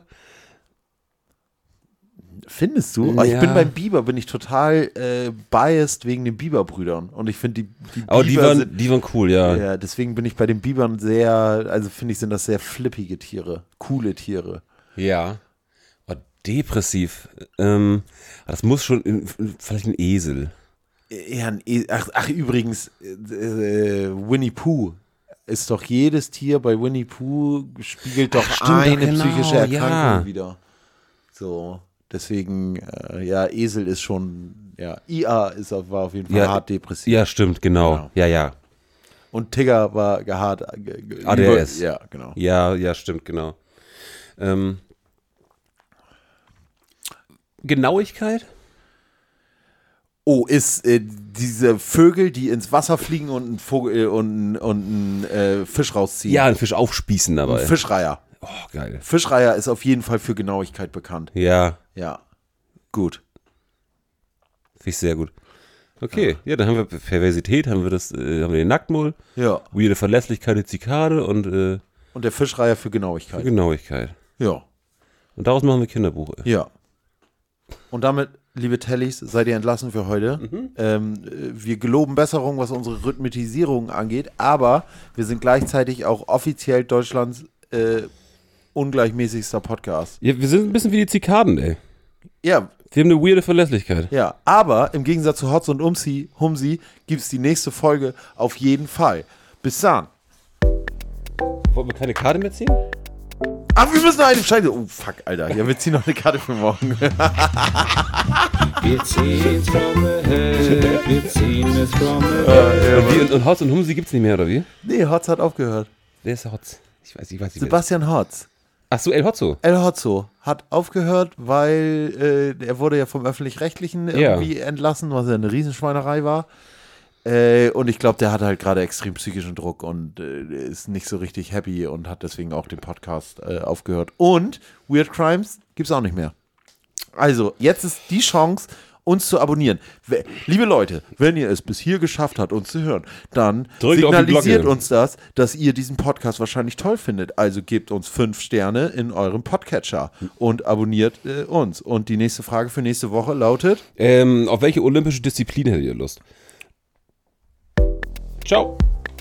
Findest du? Ja. Ich bin beim Biber, bin ich total biased wegen den Biberbrüdern. Und ich finde die Biber die waren cool, ja. Ja, deswegen bin ich bei den Bibern finde ich, sind das sehr flippige Tiere. Coole Tiere. Ja. Depressiv. Das muss schon vielleicht ein Esel. Ja, übrigens, Winnie Pooh ist doch jedes Tier bei Winnie Pooh spiegelt doch eine psychische Erkrankung wieder. So, deswegen, Esel ist schon, IA war auf jeden Fall hart depressiv. Ja, stimmt, genau. Ja. Und Tigger war hart ADS. Ja, genau. Ja, stimmt, genau. Genauigkeit? Oh, ist diese Vögel, die ins Wasser fliegen und einen Vogel und einen Fisch rausziehen. Ja, einen Fisch aufspießen dabei. Ein Fischreiher. Oh, geil. Fischreiher ist auf jeden Fall für Genauigkeit bekannt. Ja. Ja. Gut. Finde ich sehr gut. Okay, ja, dann haben wir Perversität, haben wir den Nacktmull. Ja. Weirde Verlässlichkeit, die Zikade und der Fischreiher für Genauigkeit. Für Genauigkeit. Ja. Und daraus machen wir Kinderbuch. Ja. Und damit, liebe Tellies, seid ihr entlassen für heute. Wir geloben Besserung, was unsere Rhythmisierung angeht, aber wir sind gleichzeitig auch offiziell Deutschlands ungleichmäßigster Podcast. Ja, wir sind ein bisschen wie die Zikaden, ey. Ja. Wir haben eine weirde Verlässlichkeit. Ja, aber im Gegensatz zu Hotz und Humsi gibt es die nächste Folge auf jeden Fall. Bis dann. Wollten wir keine Karte mehr ziehen? wir müssen noch eine Bescheid. Oh, fuck, Alter. Ja, wir ziehen noch eine Karte für morgen. Wir ziehen's from the head, wir ziehen es from the head. Und Hotz und Humsi gibt's nicht mehr, oder wie? Nee, Hotz hat aufgehört. Wer ist der Hotz? Ich weiß nicht. Sebastian Hotz. Ach so, El Hotzo. El Hotzo hat aufgehört, weil er wurde ja vom Öffentlich-Rechtlichen irgendwie entlassen, was ja eine Riesenschweinerei war. Und ich glaube, der hat halt gerade extrem psychischen Druck und ist nicht so richtig happy und hat deswegen auch den Podcast aufgehört. Und Weird Crimes gibt's auch nicht mehr. Also, jetzt ist die Chance, uns zu abonnieren. Liebe Leute, wenn ihr es bis hier geschafft habt, uns zu hören, dann drückt auf die signalisiert Glocke. uns das, dass ihr diesen Podcast wahrscheinlich toll findet. Also gebt uns 5 Sterne in eurem Podcatcher und abonniert uns. Und die nächste Frage für nächste Woche lautet: Auf welche olympische Disziplin hättet ihr Lust? Ciao.